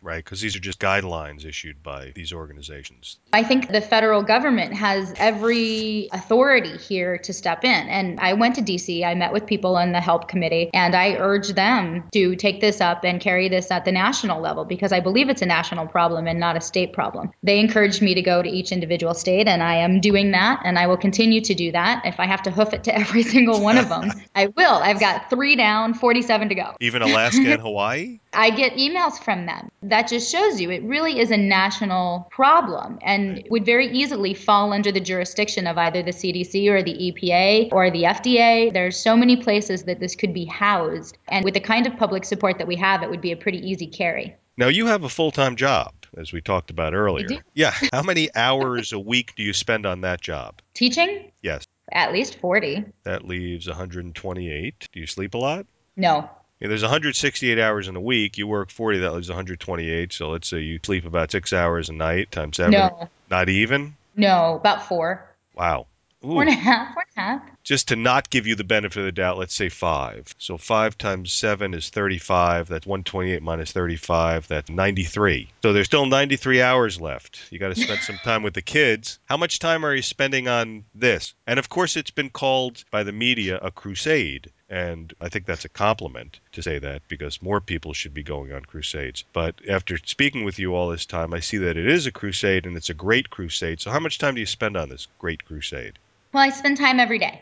Right, because these are just guidelines issued by these organizations. I think the federal government has every authority here to step in. And I went to D C, I met with people on the HELP committee, and I urged them to take this up and carry this at the national level because I believe it's a national problem and not a state problem. They encouraged me to go to each individual state, and I am doing that, and I will continue to do that. If I have to hoof it to every single one of them, I will. I've got three down, forty-seven to go. Even Alaska and Hawaii? I get emails from them. That just shows you it really is a national problem and would very easily fall under the jurisdiction of either the C D C or the E P A or the F D A. There's so many places that this could be housed. And with the kind of public support that we have, it would be a pretty easy carry. Now, you have a full-time job, as we talked about earlier. I do. Yeah. How many hours a week do you spend on that job? Teaching? Yes. At least forty. That leaves one hundred twenty-eight. Do you sleep a lot? No. Yeah, there's one hundred sixty-eight hours in a week. You work forty, that leaves one hundred twenty-eight. So let's say you sleep about six hours a night times seven. No. Not even? No, about four. Wow. Ooh. Four and a half. Four and a half. Just to not give you the benefit of the doubt, let's say five. So five times seven is thirty-five. That's one hundred twenty-eight minus thirty-five. That's ninety-three. So there's still ninety-three hours left. You got to spend some time with the kids. How much time are you spending on this? And of course, it's been called by the media a crusade. And I think that's a compliment to say that because more people should be going on crusades. But after speaking with you all this time, I see that it is a crusade and it's a great crusade. So how much time do you spend on this great crusade? Well, I spend time every day.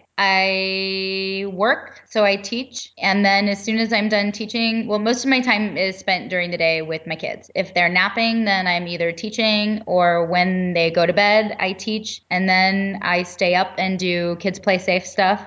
I work, so I teach. And then as soon as I'm done teaching, well, most of my time is spent during the day with my kids. If they're napping, then I'm either teaching or when they go to bed, I teach. And then I stay up and do kids play safe stuff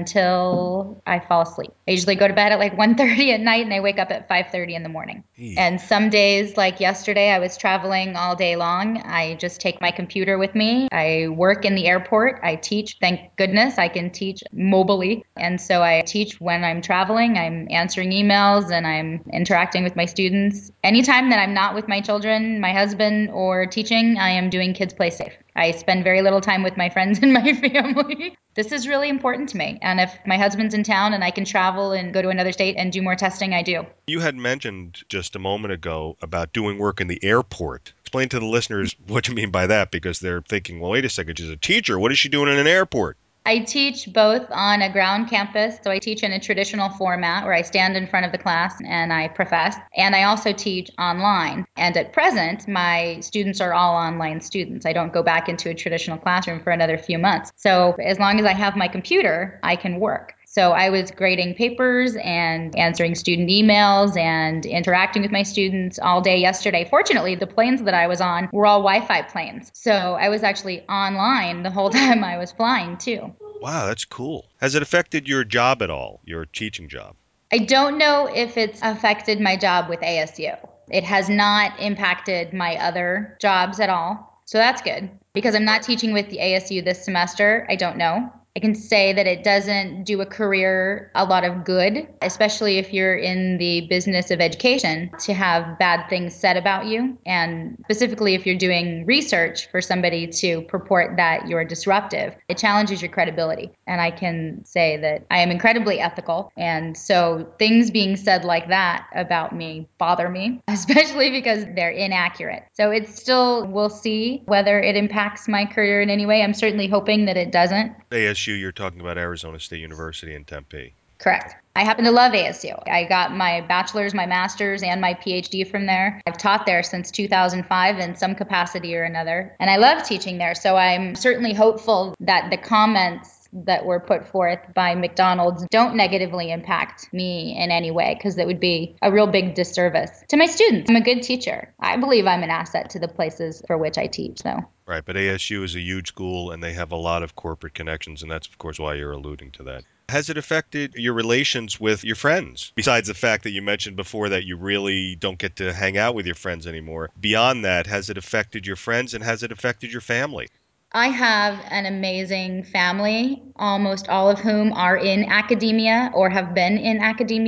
until I fall asleep. I usually go to bed at like one thirty at night and I wake up at five thirty in the morning. Eee. And some days, like yesterday, I was traveling all day long. I just take my computer with me. I work in the airport. I teach. Thank goodness I can teach mobily. And so I teach when I'm traveling. I'm answering emails and I'm interacting with my students. Anytime that I'm not with my children, my husband, or teaching, I am doing Kids Play Safe. I spend very little time with my friends and my family. This is really important to me. And if my husband's in town and I can travel and go to another state and do more testing, I do. You had mentioned just a moment ago about doing work in the airport. Explain to the listeners what you mean by that, because they're thinking, well, wait a second, she's a teacher. What is she doing in an airport? I teach both on a ground campus, so I teach in a traditional format where I stand in front of the class and I profess, and I also teach online. And at present, my students are all online students. I don't go back into a traditional classroom for another few months. So as long as I have my computer, I can work. So I was grading papers and answering student emails and interacting with my students all day yesterday. Fortunately, the planes that I was on were all Wi-Fi planes. So I was actually online the whole time I was flying too. Wow, that's cool. Has it affected your job at all, your teaching job? I don't know if it's affected my job with A S U. It has not impacted my other jobs at all. So that's good. Because I'm not teaching with the A S U this semester, I don't know. I can say that it doesn't do a career a lot of good, especially if you're in the business of education, to have bad things said about you. And specifically, if you're doing research for somebody to purport that you're disruptive, it challenges your credibility. And I can say that I am incredibly ethical. And so things being said like that about me bother me, especially because they're inaccurate. So it's still, we'll see whether it impacts my career in any way. I'm certainly hoping that it doesn't. A S U, you're talking about Arizona State University in Tempe. Correct. I happen to love A S U. I got my bachelor's, my master's, and my P H D from there. I've taught there since two thousand five in some capacity or another, and I love teaching there. So I'm certainly hopeful that the comments that were put forth by McDonald's don't negatively impact me in any way, because that would be a real big disservice to my students. I'm a good teacher. I believe I'm an asset to the places for which I teach, though. Right, but A S U is a huge school and they have a lot of corporate connections, and that's, of course, why you're alluding to that. Has it affected your relations with your friends? Besides the fact that you mentioned before that you really don't get to hang out with your friends anymore, beyond that, has it affected your friends and has it affected your family? I have an amazing family, almost all of whom are in academia or have been in academia.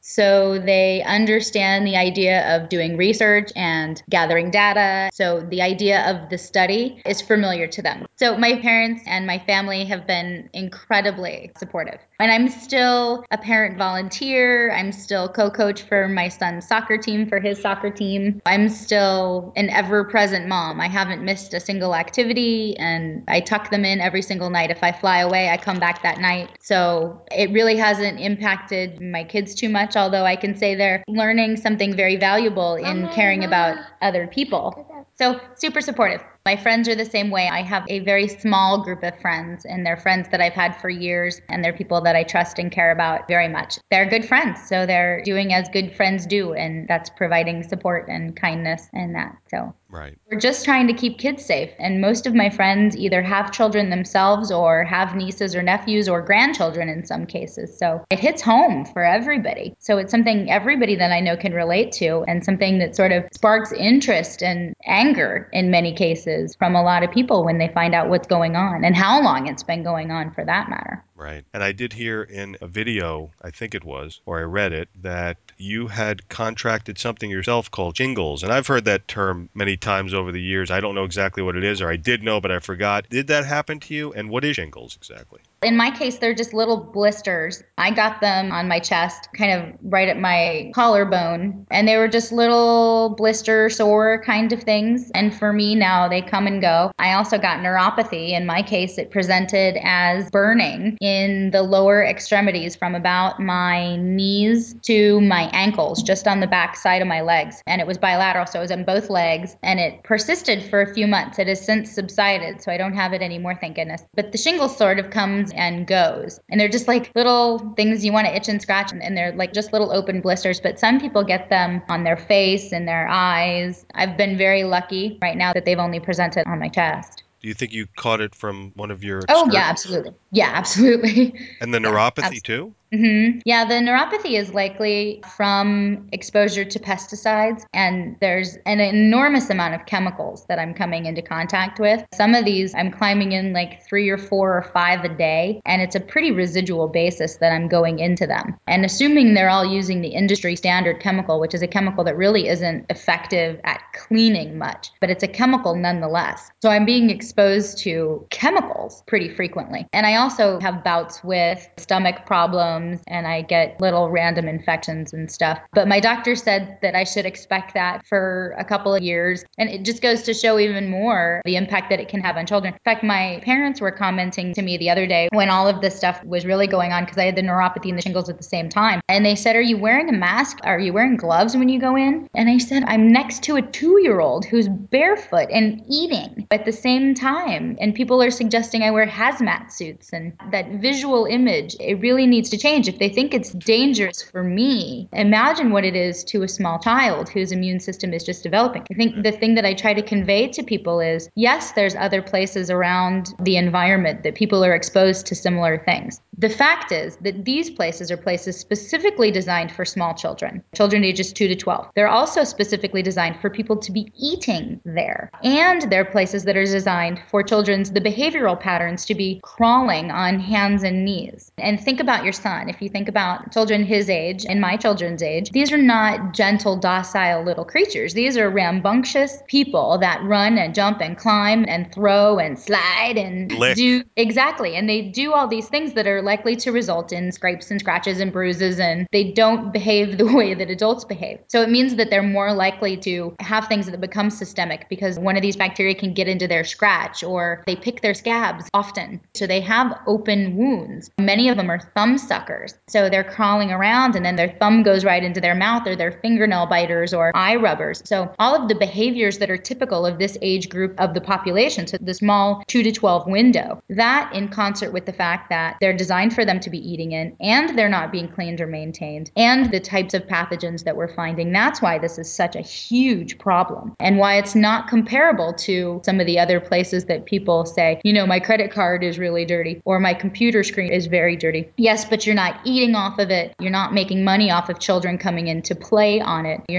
So they understand the idea of doing research and gathering data. So the idea of the study is familiar to them. So my parents and my family have been incredibly supportive. And I'm still a parent volunteer. I'm still co-coach for my son's soccer team, for his soccer team. I'm still an ever-present mom. I haven't missed a single activity, and I tuck them in every single night. If I fly away, I come back that night. So it really hasn't impacted my kids too much, although I can say they're learning something very valuable in caring about other people. So super supportive. My friends are the same way. I have a very small group of friends, and they're friends that I've had for years, and they're people that I trust and care about very much. They're good friends, so they're doing as good friends do, and that's providing support and kindness and that. So Right. we're just trying to keep kids safe. And most of my friends either have children themselves or have nieces or nephews or grandchildren in some cases. So it hits home for everybody. So it's something everybody that I know can relate to, and something that sort of sparks interest and anger in many cases from a lot of people when they find out what's going on and how long it's been going on for that matter. Right. And I did hear in a video, I think it was, or I read it, that you had contracted something yourself called shingles. And I've heard that term many times over the years. I don't know exactly what it is, or I did know, but I forgot. Did that happen to you? And what is shingles exactly? In my case, they're just little blisters. I got them on my chest, kind of right at my collarbone, and they were just little blister sore kind of things. And for me now, they come and go. I also got neuropathy. In my case, it presented as burning in the lower extremities from about my knees to my ankles, just on the back side of my legs. And it was bilateral, so it was on both legs, and it persisted for a few months. It has since subsided, so I don't have it anymore, thank goodness. But the shingles sort of comes and goes. And they're just like little things you want to itch and scratch, and they're like just little open blisters. But some people get them on their face and their eyes. I've been very lucky right now that they've only presented on my chest. Do you think you caught it from one of your Oh, yeah, excursions? absolutely. Yeah, absolutely. And the Yeah, neuropathy absolutely. too? Mm-hmm. Yeah, the neuropathy is likely from exposure to pesticides, and there's an enormous amount of chemicals that I'm coming into contact with. Some of these I'm climbing in like three or four or five a day, and it's a pretty residual basis that I'm going into them. And assuming they're all using the industry standard chemical, which is a chemical that really isn't effective at cleaning much, but it's a chemical nonetheless. So I'm being exposed to chemicals pretty frequently. And I also have bouts with stomach problems, and I get little random infections and stuff. But my doctor said that I should expect that for a couple of years. And it just goes to show even more the impact that it can have on children. In fact, my parents were commenting to me the other day when all of this stuff was really going on, because I had the neuropathy and the shingles at the same time. And they said, "Are you wearing a mask? Are you wearing gloves when you go in?" And I said, "I'm next to a two-year-old who's barefoot and eating at the same time. And people are suggesting I wear hazmat suits." And that visual image, it really needs to change. If they think it's dangerous for me, imagine what it is to a small child whose immune system is just developing. I think the thing that I try to convey to people is, yes, there's other places around the environment that people are exposed to similar things. The fact is that these places are places specifically designed for small children, children ages two to twelve. They're also specifically designed for people to be eating there. And they're places that are designed for children's, the behavioral patterns to be crawling on hands and knees. And think about your son. If you think about children his age and my children's age, these are not gentle, docile little creatures. These are rambunctious people that run and jump and climb and throw and slide and Lick. do exactly. And they do all these things that are likely to result in scrapes and scratches and bruises, and they don't behave the way that adults behave. So it means that they're more likely to have things that become systemic because one of these bacteria can get into their scratch, or they pick their scabs often. So they have open wounds. Many of them are thumb suckers. So they're crawling around and then their thumb goes right into their mouth, or their fingernail biters or eye rubbers. So all of the behaviors that are typical of this age group of the population, so the small two to twelve window, that in concert with the fact that they're designed for them to be eating in, and they're not being cleaned or maintained, and the types of pathogens that we're finding, that's why this is such a huge problem, and why it's not comparable to some of the other places that people say, you know, my credit card is really dirty, or my computer screen is very dirty. Yes, but you're not eating off of it. You're not making money off of children coming in to play on it. You're not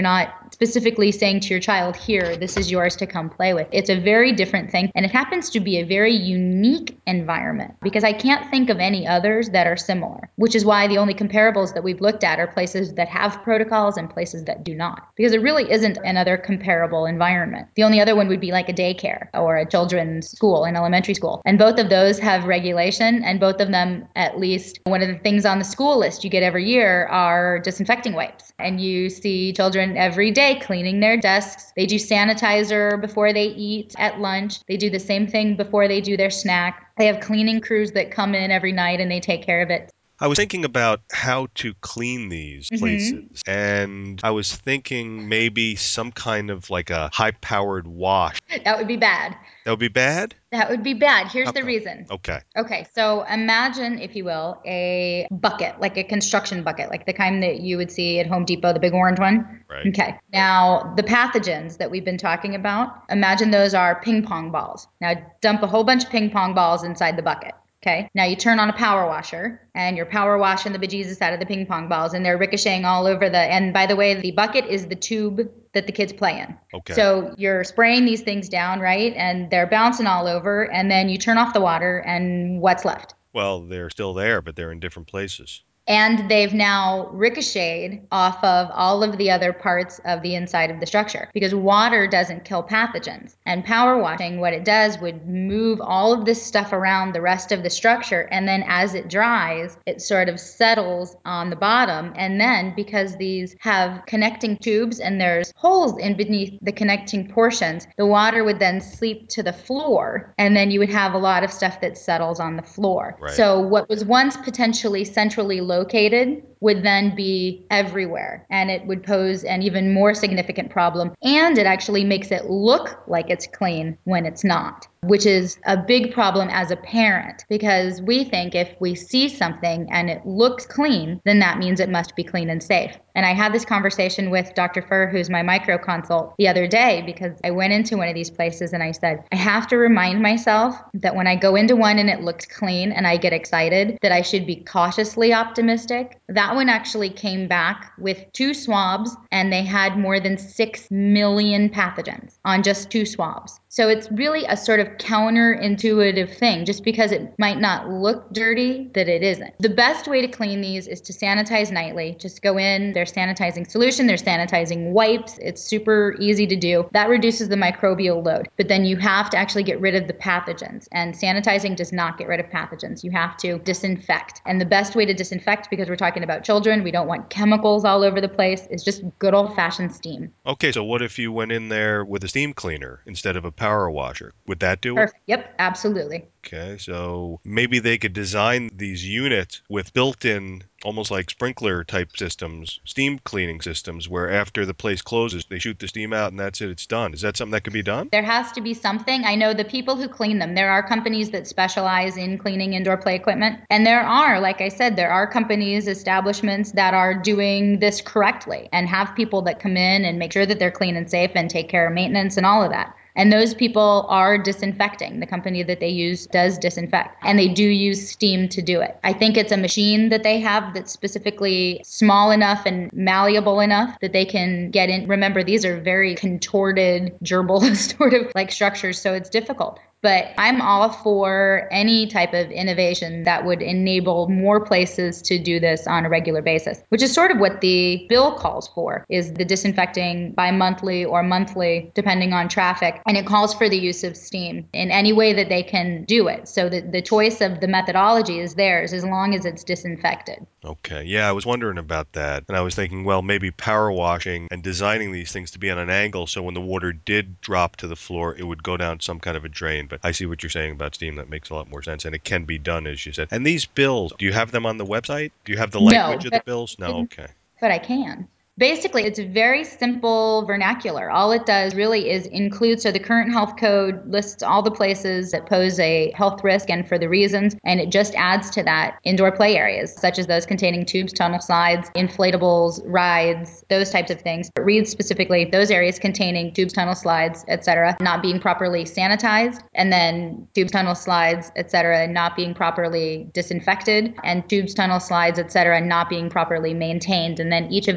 specifically saying to your child, here, this is yours to come play with. It's a very different thing. And it happens to be a very unique environment because I can't think of any others that are similar, which is why the only comparables that we've looked at are places that have protocols and places that do not, because there really isn't another comparable environment. The only other one would be like a daycare or a children's school, an elementary school. And both of those have regulation, and both of them, at least one of the things on the school list you get every year are disinfecting wipes. And you see children every day cleaning their desks. They do sanitizer before they eat at lunch. They do the same thing before they do their snack. They have cleaning crews that come in every night and they take care of it. I was thinking about how to clean these places, mm-hmm. and I was thinking maybe some kind of like a high-powered wash. That would be bad. That would be bad? That would be bad. Here's okay. the reason. Okay. Okay. So imagine, if you will, a bucket, like a construction bucket, like the kind that you would see at Home Depot, the big orange one. Right. Okay. Now, the pathogens that we've been talking about, imagine those are ping pong balls. Now, dump a whole bunch of ping pong balls inside the bucket. Okay. Now you turn on a power washer and you're power washing the bejesus out of the ping pong balls, and they're ricocheting all over the, and by the way, the bucket is the tube that the kids play in. Okay. So you're spraying these things down, right? And they're bouncing all over, and then you turn off the water, and what's left? Well, they're still there, but they're in different places. And they've now ricocheted off of all of the other parts of the inside of the structure, because water doesn't kill pathogens. And power washing, what it does would move all of this stuff around the rest of the structure. And then as it dries, it sort of settles on the bottom. And then because these have connecting tubes and there's holes in beneath the connecting portions, the water would then seep to the floor. And then you would have a lot of stuff that settles on the floor. Right. So what was once potentially centrally located located would then be everywhere, and it would pose an even more significant problem, and it actually makes it look like it's clean when it's not, which is a big problem as a parent, because we think if we see something and it looks clean, then that means it must be clean and safe. And I had this conversation with Doctor Furr, who's my micro consult, the other day, because I went into one of these places and I said, I have to remind myself that when I go into one and it looks clean and I get excited, that I should be cautiously optimistic. That one actually came back with two swabs, and they had more than six million pathogens on just two swabs. So it's really a sort of counterintuitive thing. Just because it might not look dirty, that it isn't. The best way to clean these is to sanitize nightly. Just go in, there's sanitizing solution, there's sanitizing wipes. It's super easy to do. That reduces the microbial load. But then you have to actually get rid of the pathogens. And sanitizing does not get rid of pathogens. You have to disinfect. And the best way to disinfect, because we're talking about children, we don't want chemicals all over the place, is just good old-fashioned steam. Okay, so what if you went in there with a steam cleaner instead of a power washer? Would that do Perfect. it? Yep, absolutely. Okay, so maybe they could design these units with built-in, almost like sprinkler type systems, steam cleaning systems, where after the place closes, they shoot the steam out and that's it, it's done. Is that something that could be done? There has to be something. I know the people who clean them. There are companies that specialize in cleaning indoor play equipment. And there are, like I said, there are companies, establishments that are doing this correctly and have people that come in and make sure that they're clean and safe and take care of maintenance and all of that. And those people are disinfecting. The company that they use does disinfect, and they do use steam to do it. I think it's a machine that they have that's specifically small enough and malleable enough that they can get in. Remember, these are very contorted, gerbil sort of like structures, so it's difficult. But I'm all for any type of innovation that would enable more places to do this on a regular basis, which is sort of what the bill calls for, is the disinfecting bi-monthly or monthly, depending on traffic. And it calls for the use of steam in any way that they can do it. So that the choice of the methodology is theirs as long as it's disinfected. Okay, yeah, I was wondering about that. And I was thinking, well, maybe power washing and designing these things to be on an angle so when the water did drop to the floor, it would go down some kind of a drain. But I see what you're saying about steam. That makes a lot more sense. And it can be done, as you said. And these bills, do you have them on the website? Do you have the language No, of the bills? No, okay. But I can. Basically, it's very simple vernacular. All it does really is include, so the current health code lists all the places that pose a health risk and for the reasons, and it just adds to that indoor play areas, such as those containing tubes, tunnel slides, inflatables, rides, those types of things. It reads specifically those areas containing tubes, tunnel slides, et cetera, not being properly sanitized, and then tubes, tunnel slides, et cetera, not being properly disinfected, and tubes, tunnel slides, et cetera, not being properly maintained. And then each of those things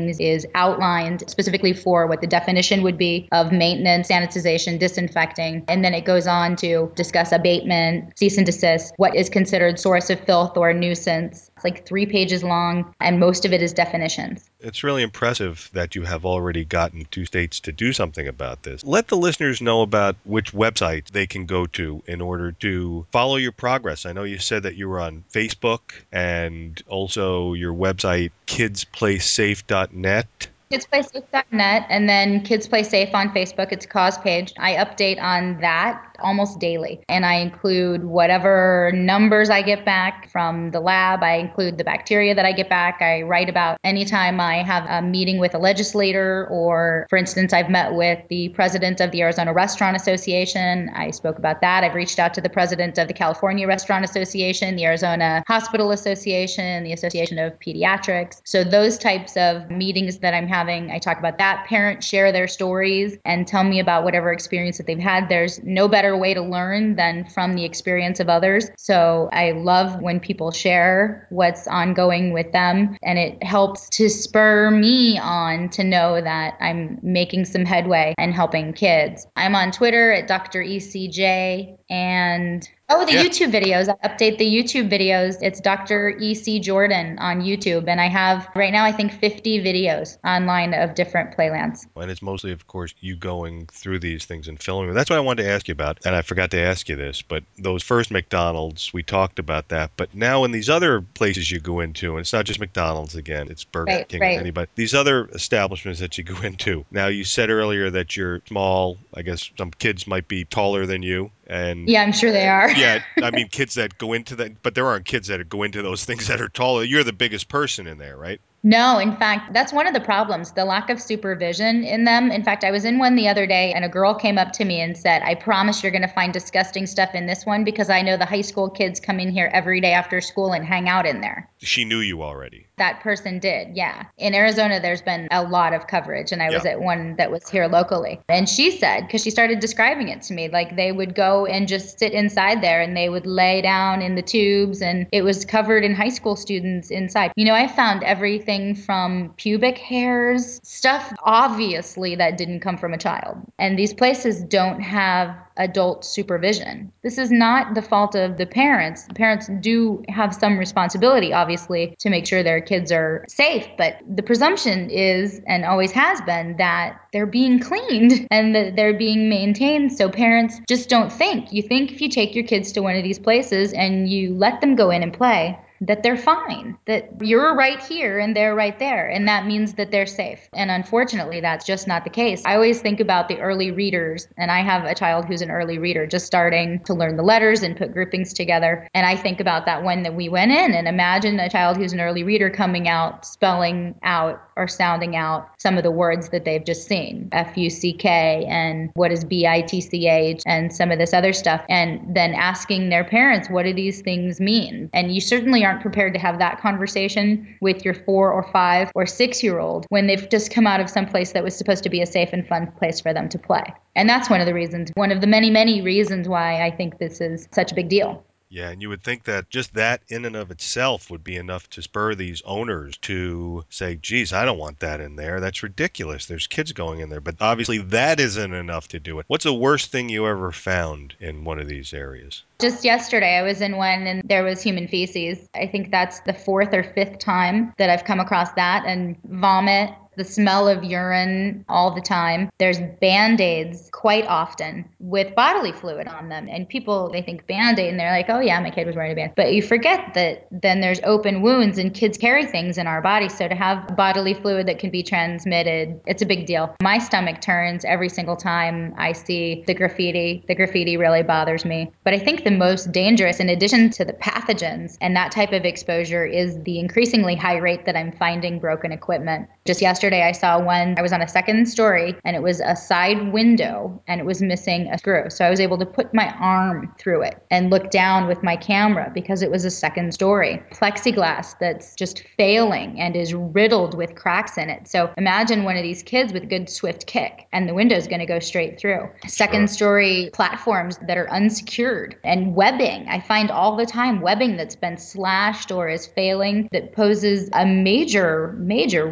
meetings is outlined specifically for what the definition would be of maintenance, sanitization, disinfecting. And then it goes on to discuss abatement, cease and desist, what is considered source of filth or nuisance. It's like three pages long, and most of it is definitions. It's really impressive that you have already gotten two states to do something about this. Let the listeners know about which website they can go to in order to follow your progress. I know you said that you were on Facebook and also your website, kids play safe dot net. kids play safe dot net and then Kids Play Safe on Facebook. It's a cause page. I update on that almost daily. And I include whatever numbers I get back from the lab. I include the bacteria that I get back. I write about anytime I have a meeting with a legislator, or for instance, I've met with the president of the Arizona Restaurant Association. I spoke about that. I've reached out to the president of the California Restaurant Association, the Arizona Hospital Association, the Association of Pediatrics. So those types of meetings that I'm having, I talk about that. Parents share their stories and tell me about whatever experience that they've had. There's no better way to learn than from the experience of others. So I love when people share what's ongoing with them, and it helps to spur me on to know that I'm making some headway and helping kids. I'm on Twitter at Doctor E C J, and oh, the Yeah. YouTube videos. I update the YouTube videos. It's Doctor E C Jordan on YouTube. And I have right now, I think fifty videos online of different playlands. And it's mostly, of course, you going through these things and filming them. That's what I wanted to ask you about. And I forgot to ask you this, but those first McDonald's, we talked about that. But now in these other places you go into, and it's not just McDonald's again, it's Burger Right, King, right. anybody. These other establishments that you go into. Now, you said earlier that you're small. I guess some kids might be taller than you. And Yeah, I'm sure they are. yeah, I mean, kids that go into that, but there aren't kids that go into those things that are taller. You're the biggest person in there, right? No, in fact, that's one of the problems, the lack of supervision in them. In fact, I was in one the other day and a girl came up to me and said, I promise you're going to find disgusting stuff in this one because I know the high school kids come in here every day after school and hang out in there. She knew you already. That person did, yeah. In Arizona, there's been a lot of coverage, and I was Yeah. at one that was here locally. And she said, because she started describing it to me, like they would go and just sit inside there and they would lay down in the tubes, and it was covered in high school students inside. You know, I found everything from pubic hairs, stuff obviously that didn't come from a child. And these places don't have adult supervision. This is not the fault of the parents. The parents do have some responsibility, obviously, to make sure their kids are safe. But the presumption is, and always has been, that they're being cleaned and that they're being maintained. So parents just don't think. You think if you take your kids to one of these places and you let them go in and play, that they're fine, that you're right here and they're right there. And that means that they're safe. And unfortunately, that's just not the case. I always think about the early readers, and I have a child who's an early reader, just starting to learn the letters and put groupings together. And I think about that when that we went in, and imagine a child who's an early reader coming out, spelling out or sounding out some of the words that they've just seen, F U C K and what is B I T C H and some of this other stuff. And then asking their parents, what do these things mean? And you certainly aren't prepared to have that conversation with your four or five or six year old when they've just come out of some place that was supposed to be a safe and fun place for them to play. And that's one of the reasons, one of the many, many reasons why I think this is such a big deal. Yeah, and you would think that just that in and of itself would be enough to spur these owners to say, geez, I don't want that in there. That's ridiculous. There's kids going in there. But obviously that isn't enough to do it. What's the worst thing you ever found in one of these areas? Just yesterday, I was in one and there was human feces. I think that's the fourth or fifth time that I've come across that, and vomit, the smell of urine all the time. There's Band-Aids quite often with bodily fluid on them. And people, they think Band-Aid and they're like, oh yeah, my kid was wearing a Band-Aid. But you forget that then there's open wounds and kids carry things in our body. So to have bodily fluid that can be transmitted, it's a big deal. My stomach turns every single time I see the graffiti. The graffiti really bothers me. But I think the most dangerous, in addition to the pathogens and that type of exposure, is the increasingly high rate that I'm finding broken equipment. Just yesterday, I saw one, I was on a second story and it was a side window and it was missing a screw. So I was able to put my arm through it and look down with my camera because it was a second story. Plexiglass that's just failing and is riddled with cracks in it. So imagine one of these kids with a good swift kick and the window is going to go straight through. Second story platforms that are unsecured, and webbing. I find all the time webbing that's been slashed or is failing that poses a major, major risk of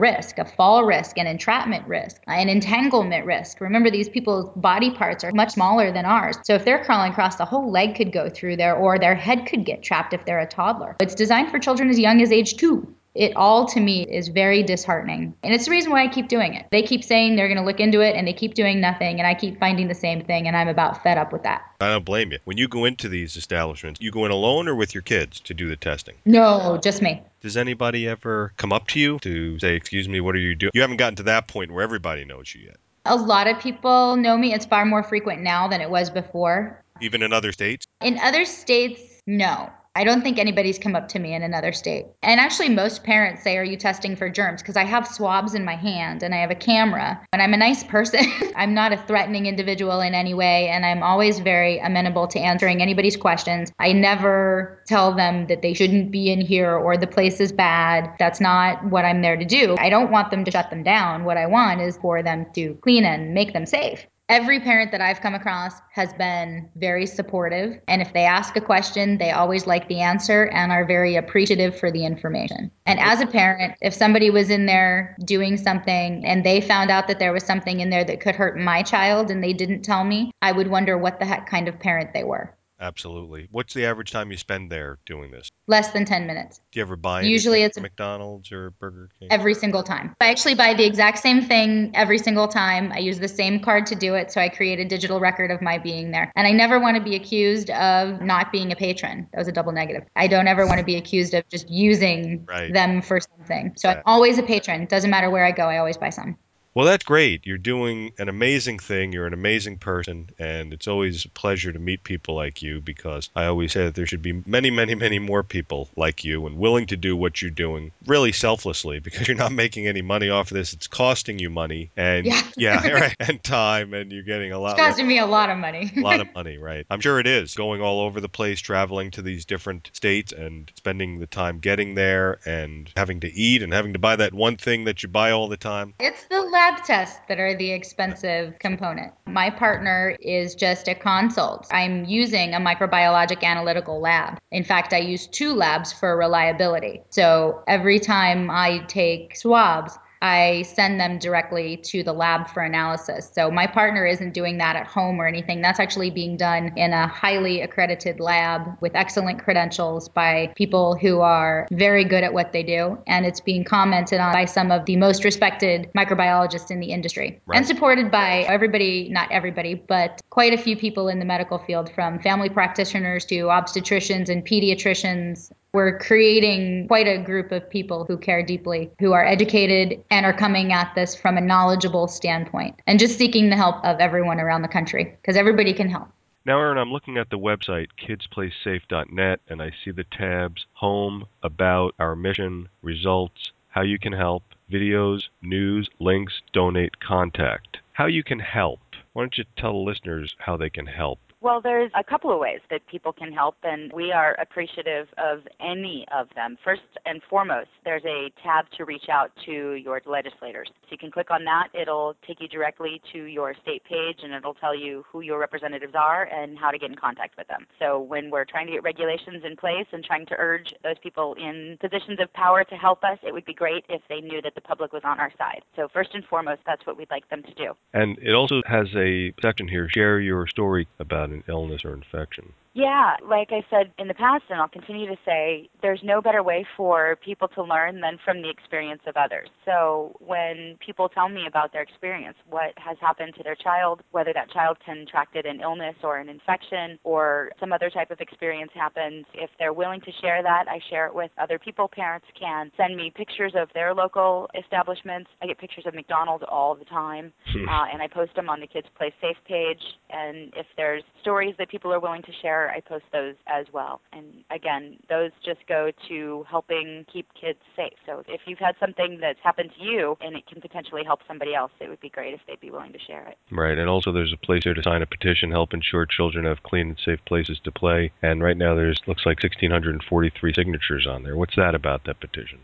fall risk, an entrapment risk, an entanglement risk. Remember, these people's body parts are much smaller than ours. So if they're crawling across, the whole leg could go through there, or their head could get trapped if they're a toddler. It's designed for children as young as age two. It all, to me, is very disheartening. And it's the reason why I keep doing it. They keep saying they're going to look into it, and they keep doing nothing, and I keep finding the same thing, and I'm about fed up with that. I don't blame you. When you go into these establishments, you go in alone or with your kids to do the testing? No, just me. Does anybody ever come up to you to say, excuse me, what are you doing? You haven't gotten to that point where everybody knows you yet. A lot of people know me. It's far more frequent now than it was before. Even in other states? In other states, no. I don't think anybody's come up to me in another state. And actually, most parents say, are you testing for germs? Because I have swabs in my hand and I have a camera. And I'm a nice person. I'm not a threatening individual in any way. And I'm always very amenable to answering anybody's questions. I never tell them that they shouldn't be in here or the place is bad. That's not what I'm there to do. I don't want them to shut them down. What I want is for them to clean and make them safe. Every parent that I've come across has been very supportive. And if they ask a question, they always like the answer and are very appreciative for the information. And as a parent, if somebody was in there doing something and they found out that there was something in there that could hurt my child and they didn't tell me, I would wonder what the heck kind of parent they were. Absolutely. What's the average time you spend there doing this? Less than ten minutes. Do you ever buy Usually anything it's from McDonald's or Burger King? Every single time. I actually buy the exact same thing every single time. I use the same card to do it, so I create a digital record of my being there. And I never want to be accused of not being a patron. That was a double negative. I don't ever want to be accused of just using right. them for something. So right. I'm always a patron. It doesn't matter where I go. I always buy some. Well, that's great. You're doing an amazing thing. You're an amazing person, and it's always a pleasure to meet people like you, because I always say that there should be many, many, many more people like you and willing to do what you're doing really selflessly, because you're not making any money off of this. It's costing you money and yeah, yeah right, and time, and you're getting a lot. It's costing less, me a lot of money. a lot of money, right? I'm sure it is. Going all over the place, traveling to these different states and spending the time getting there and having to eat and having to buy that one thing that you buy all the time. It's the lab tests that are the expensive component. My partner is just a consult. I'm using a microbiologic analytical lab. In fact, I use two labs for reliability. So every time I take swabs, I send them directly to the lab for analysis. So my partner isn't doing that at home or anything. That's actually being done in a highly accredited lab with excellent credentials by people who are very good at what they do. And it's being commented on by some of the most respected microbiologists in the industry. Right. And supported by everybody, not everybody, but quite a few people in the medical field, from family practitioners to obstetricians and pediatricians. We're creating quite a group of people who care deeply, who are educated and are coming at this from a knowledgeable standpoint and just seeking the help of everyone around the country, because everybody can help. Now, Erin, I'm looking at the website, kids play safe dot net, and I see the tabs Home, About, Our Mission, Results, How You Can Help, Videos, News, Links, Donate, Contact. How you can help. Why don't you tell the listeners how they can help? Well, there's a couple of ways that people can help, and we are appreciative of any of them. First and foremost, there's a tab to reach out to your legislators. So you can click on that. It'll take you directly to your state page, and it'll tell you who your representatives are and how to get in contact with them. So when we're trying to get regulations in place and trying to urge those people in positions of power to help us, it would be great if they knew that the public was on our side. So first and foremost, that's what we'd like them to do. And it also has a section here, share your story about an illness or infection. Yeah, like I said in the past, and I'll continue to say, there's no better way for people to learn than from the experience of others. So when people tell me about their experience, what has happened to their child, whether that child contracted an illness or an infection or some other type of experience happens, if they're willing to share that, I share it with other people. Parents can send me pictures of their local establishments. I get pictures of McDonald's all the time, uh, and I post them on the Kids Play Safe page. And if there's stories that people are willing to share, I post those as well. And again, those just go to helping keep kids safe. So if you've had something that's happened to you and it can potentially help somebody else, it would be great if they'd be willing to share it. Right. And also there's a place there to sign a petition, help ensure children have clean and safe places to play. And right now there's looks like one thousand six hundred forty-three signatures on there. What's that about, that petition?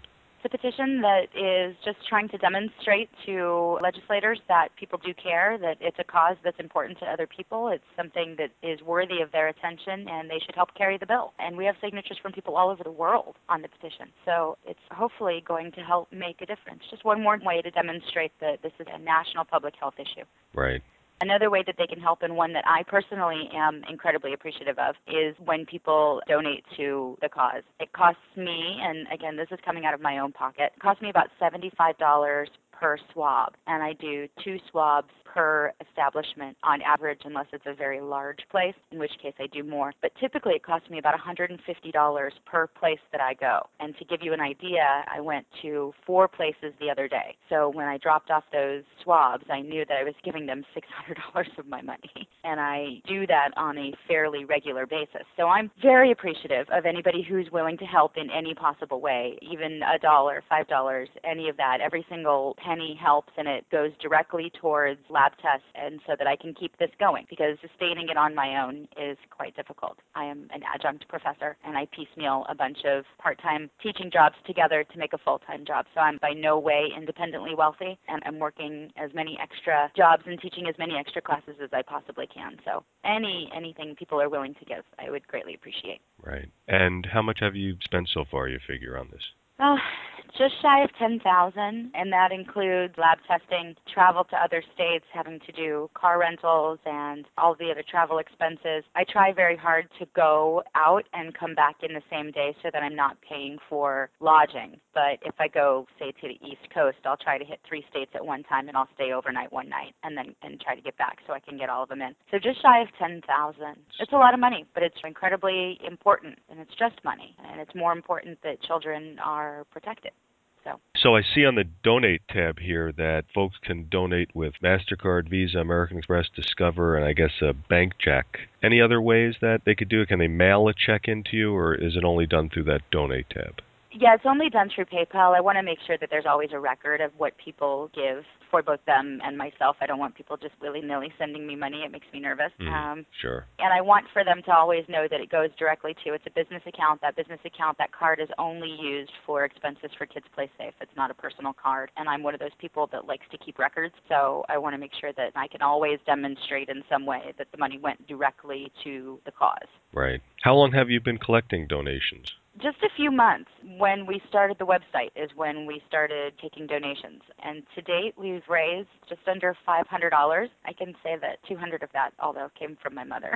It's a petition that is just trying to demonstrate to legislators that people do care, that it's a cause that's important to other people. It's something that is worthy of their attention, and they should help carry the bill. And we have signatures from people all over the world on the petition. So it's hopefully going to help make a difference. Just one more way to demonstrate that this is a national public health issue. Right. Another way that they can help, and one that I personally am incredibly appreciative of, is when people donate to the cause. It costs me, and again, this is coming out of my own pocket, it costs me about seventy-five dollars per swab, and I do two swabs per establishment on average, unless it's a very large place, in which case I do more. But typically it costs me about one hundred fifty dollars per place that I go. And to give you an idea, I went to four places the other day. So when I dropped off those swabs, I knew that I was giving them six hundred dollars of my money. And I do that on a fairly regular basis. So I'm very appreciative of anybody who's willing to help in any possible way, even a dollar, five dollars, any of that. Every single penny helps, and it goes directly towards lab tests, and so that I can keep this going, because sustaining it on my own is quite difficult. I am an adjunct professor, and I piecemeal a bunch of part-time teaching jobs together to make a full-time job. So I'm by no way independently wealthy, and I'm working as many extra jobs and teaching as many extra classes as I possibly can. So any anything people are willing to give, I would greatly appreciate. Right. And how much have you spent so far, you figure, on this? Oh, just shy of ten thousand, and that includes lab testing, travel to other states, having to do car rentals, and all the other travel expenses. I try very hard to go out and come back in the same day so that I'm not paying for lodging. But if I go, say, to the East Coast, I'll try to hit three states at one time, and I'll stay overnight one night, and then and try to get back so I can get all of them in. So just shy of ten thousand. It's a lot of money, but it's incredibly important, and it's just money, and it's more important that children are protected. So. so I see on the Donate tab here that folks can donate with MasterCard, Visa, American Express, Discover, and I guess a bank check. Any other ways that they could do it? Can they mail a check into you, or is it only done through that Donate tab? Yeah, it's only done through PayPal. I want to make sure that there's always a record of what people give for both them and myself. I don't want people just willy-nilly sending me money. It makes me nervous. Mm, um, sure. And I want for them to always know that it goes directly to, it's a business account. That business account, that card is only used for expenses for Kids Play Safe. It's not a personal card. And I'm one of those people that likes to keep records. So I want to make sure that I can always demonstrate in some way that the money went directly to the cause. Right. How long have you been collecting donations? Just a few months. When we started the website is when we started taking donations. And to date, we've raised just under five hundred dollars. I can say that two hundred of that, although, came from my mother.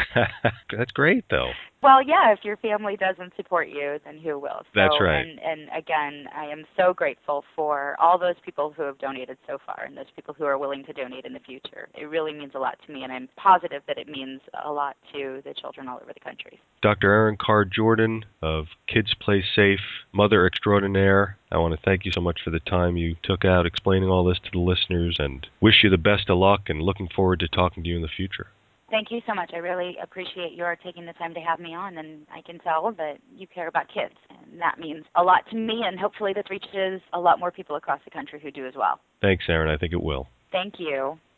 That's great, though. Well, yeah, if your family doesn't support you, then who will? So, That's right. And, and again, I am so grateful for all those people who have donated so far and those people who are willing to donate in the future. It really means a lot to me, and I'm positive that it means a lot to the children all over the country. Doctor Erin Carr-Jordan of Kids Play Safe, Mother Extraordinaire, I want to thank you so much for the time you took out explaining all this to the listeners, and wish you the best of luck, and looking forward to talking to you in the future. Thank you so much. I really appreciate your taking the time to have me on, and I can tell that you care about kids, and that means a lot to me, and hopefully this reaches a lot more people across the country who do as well. Thanks, Erin. I think it will. Thank you.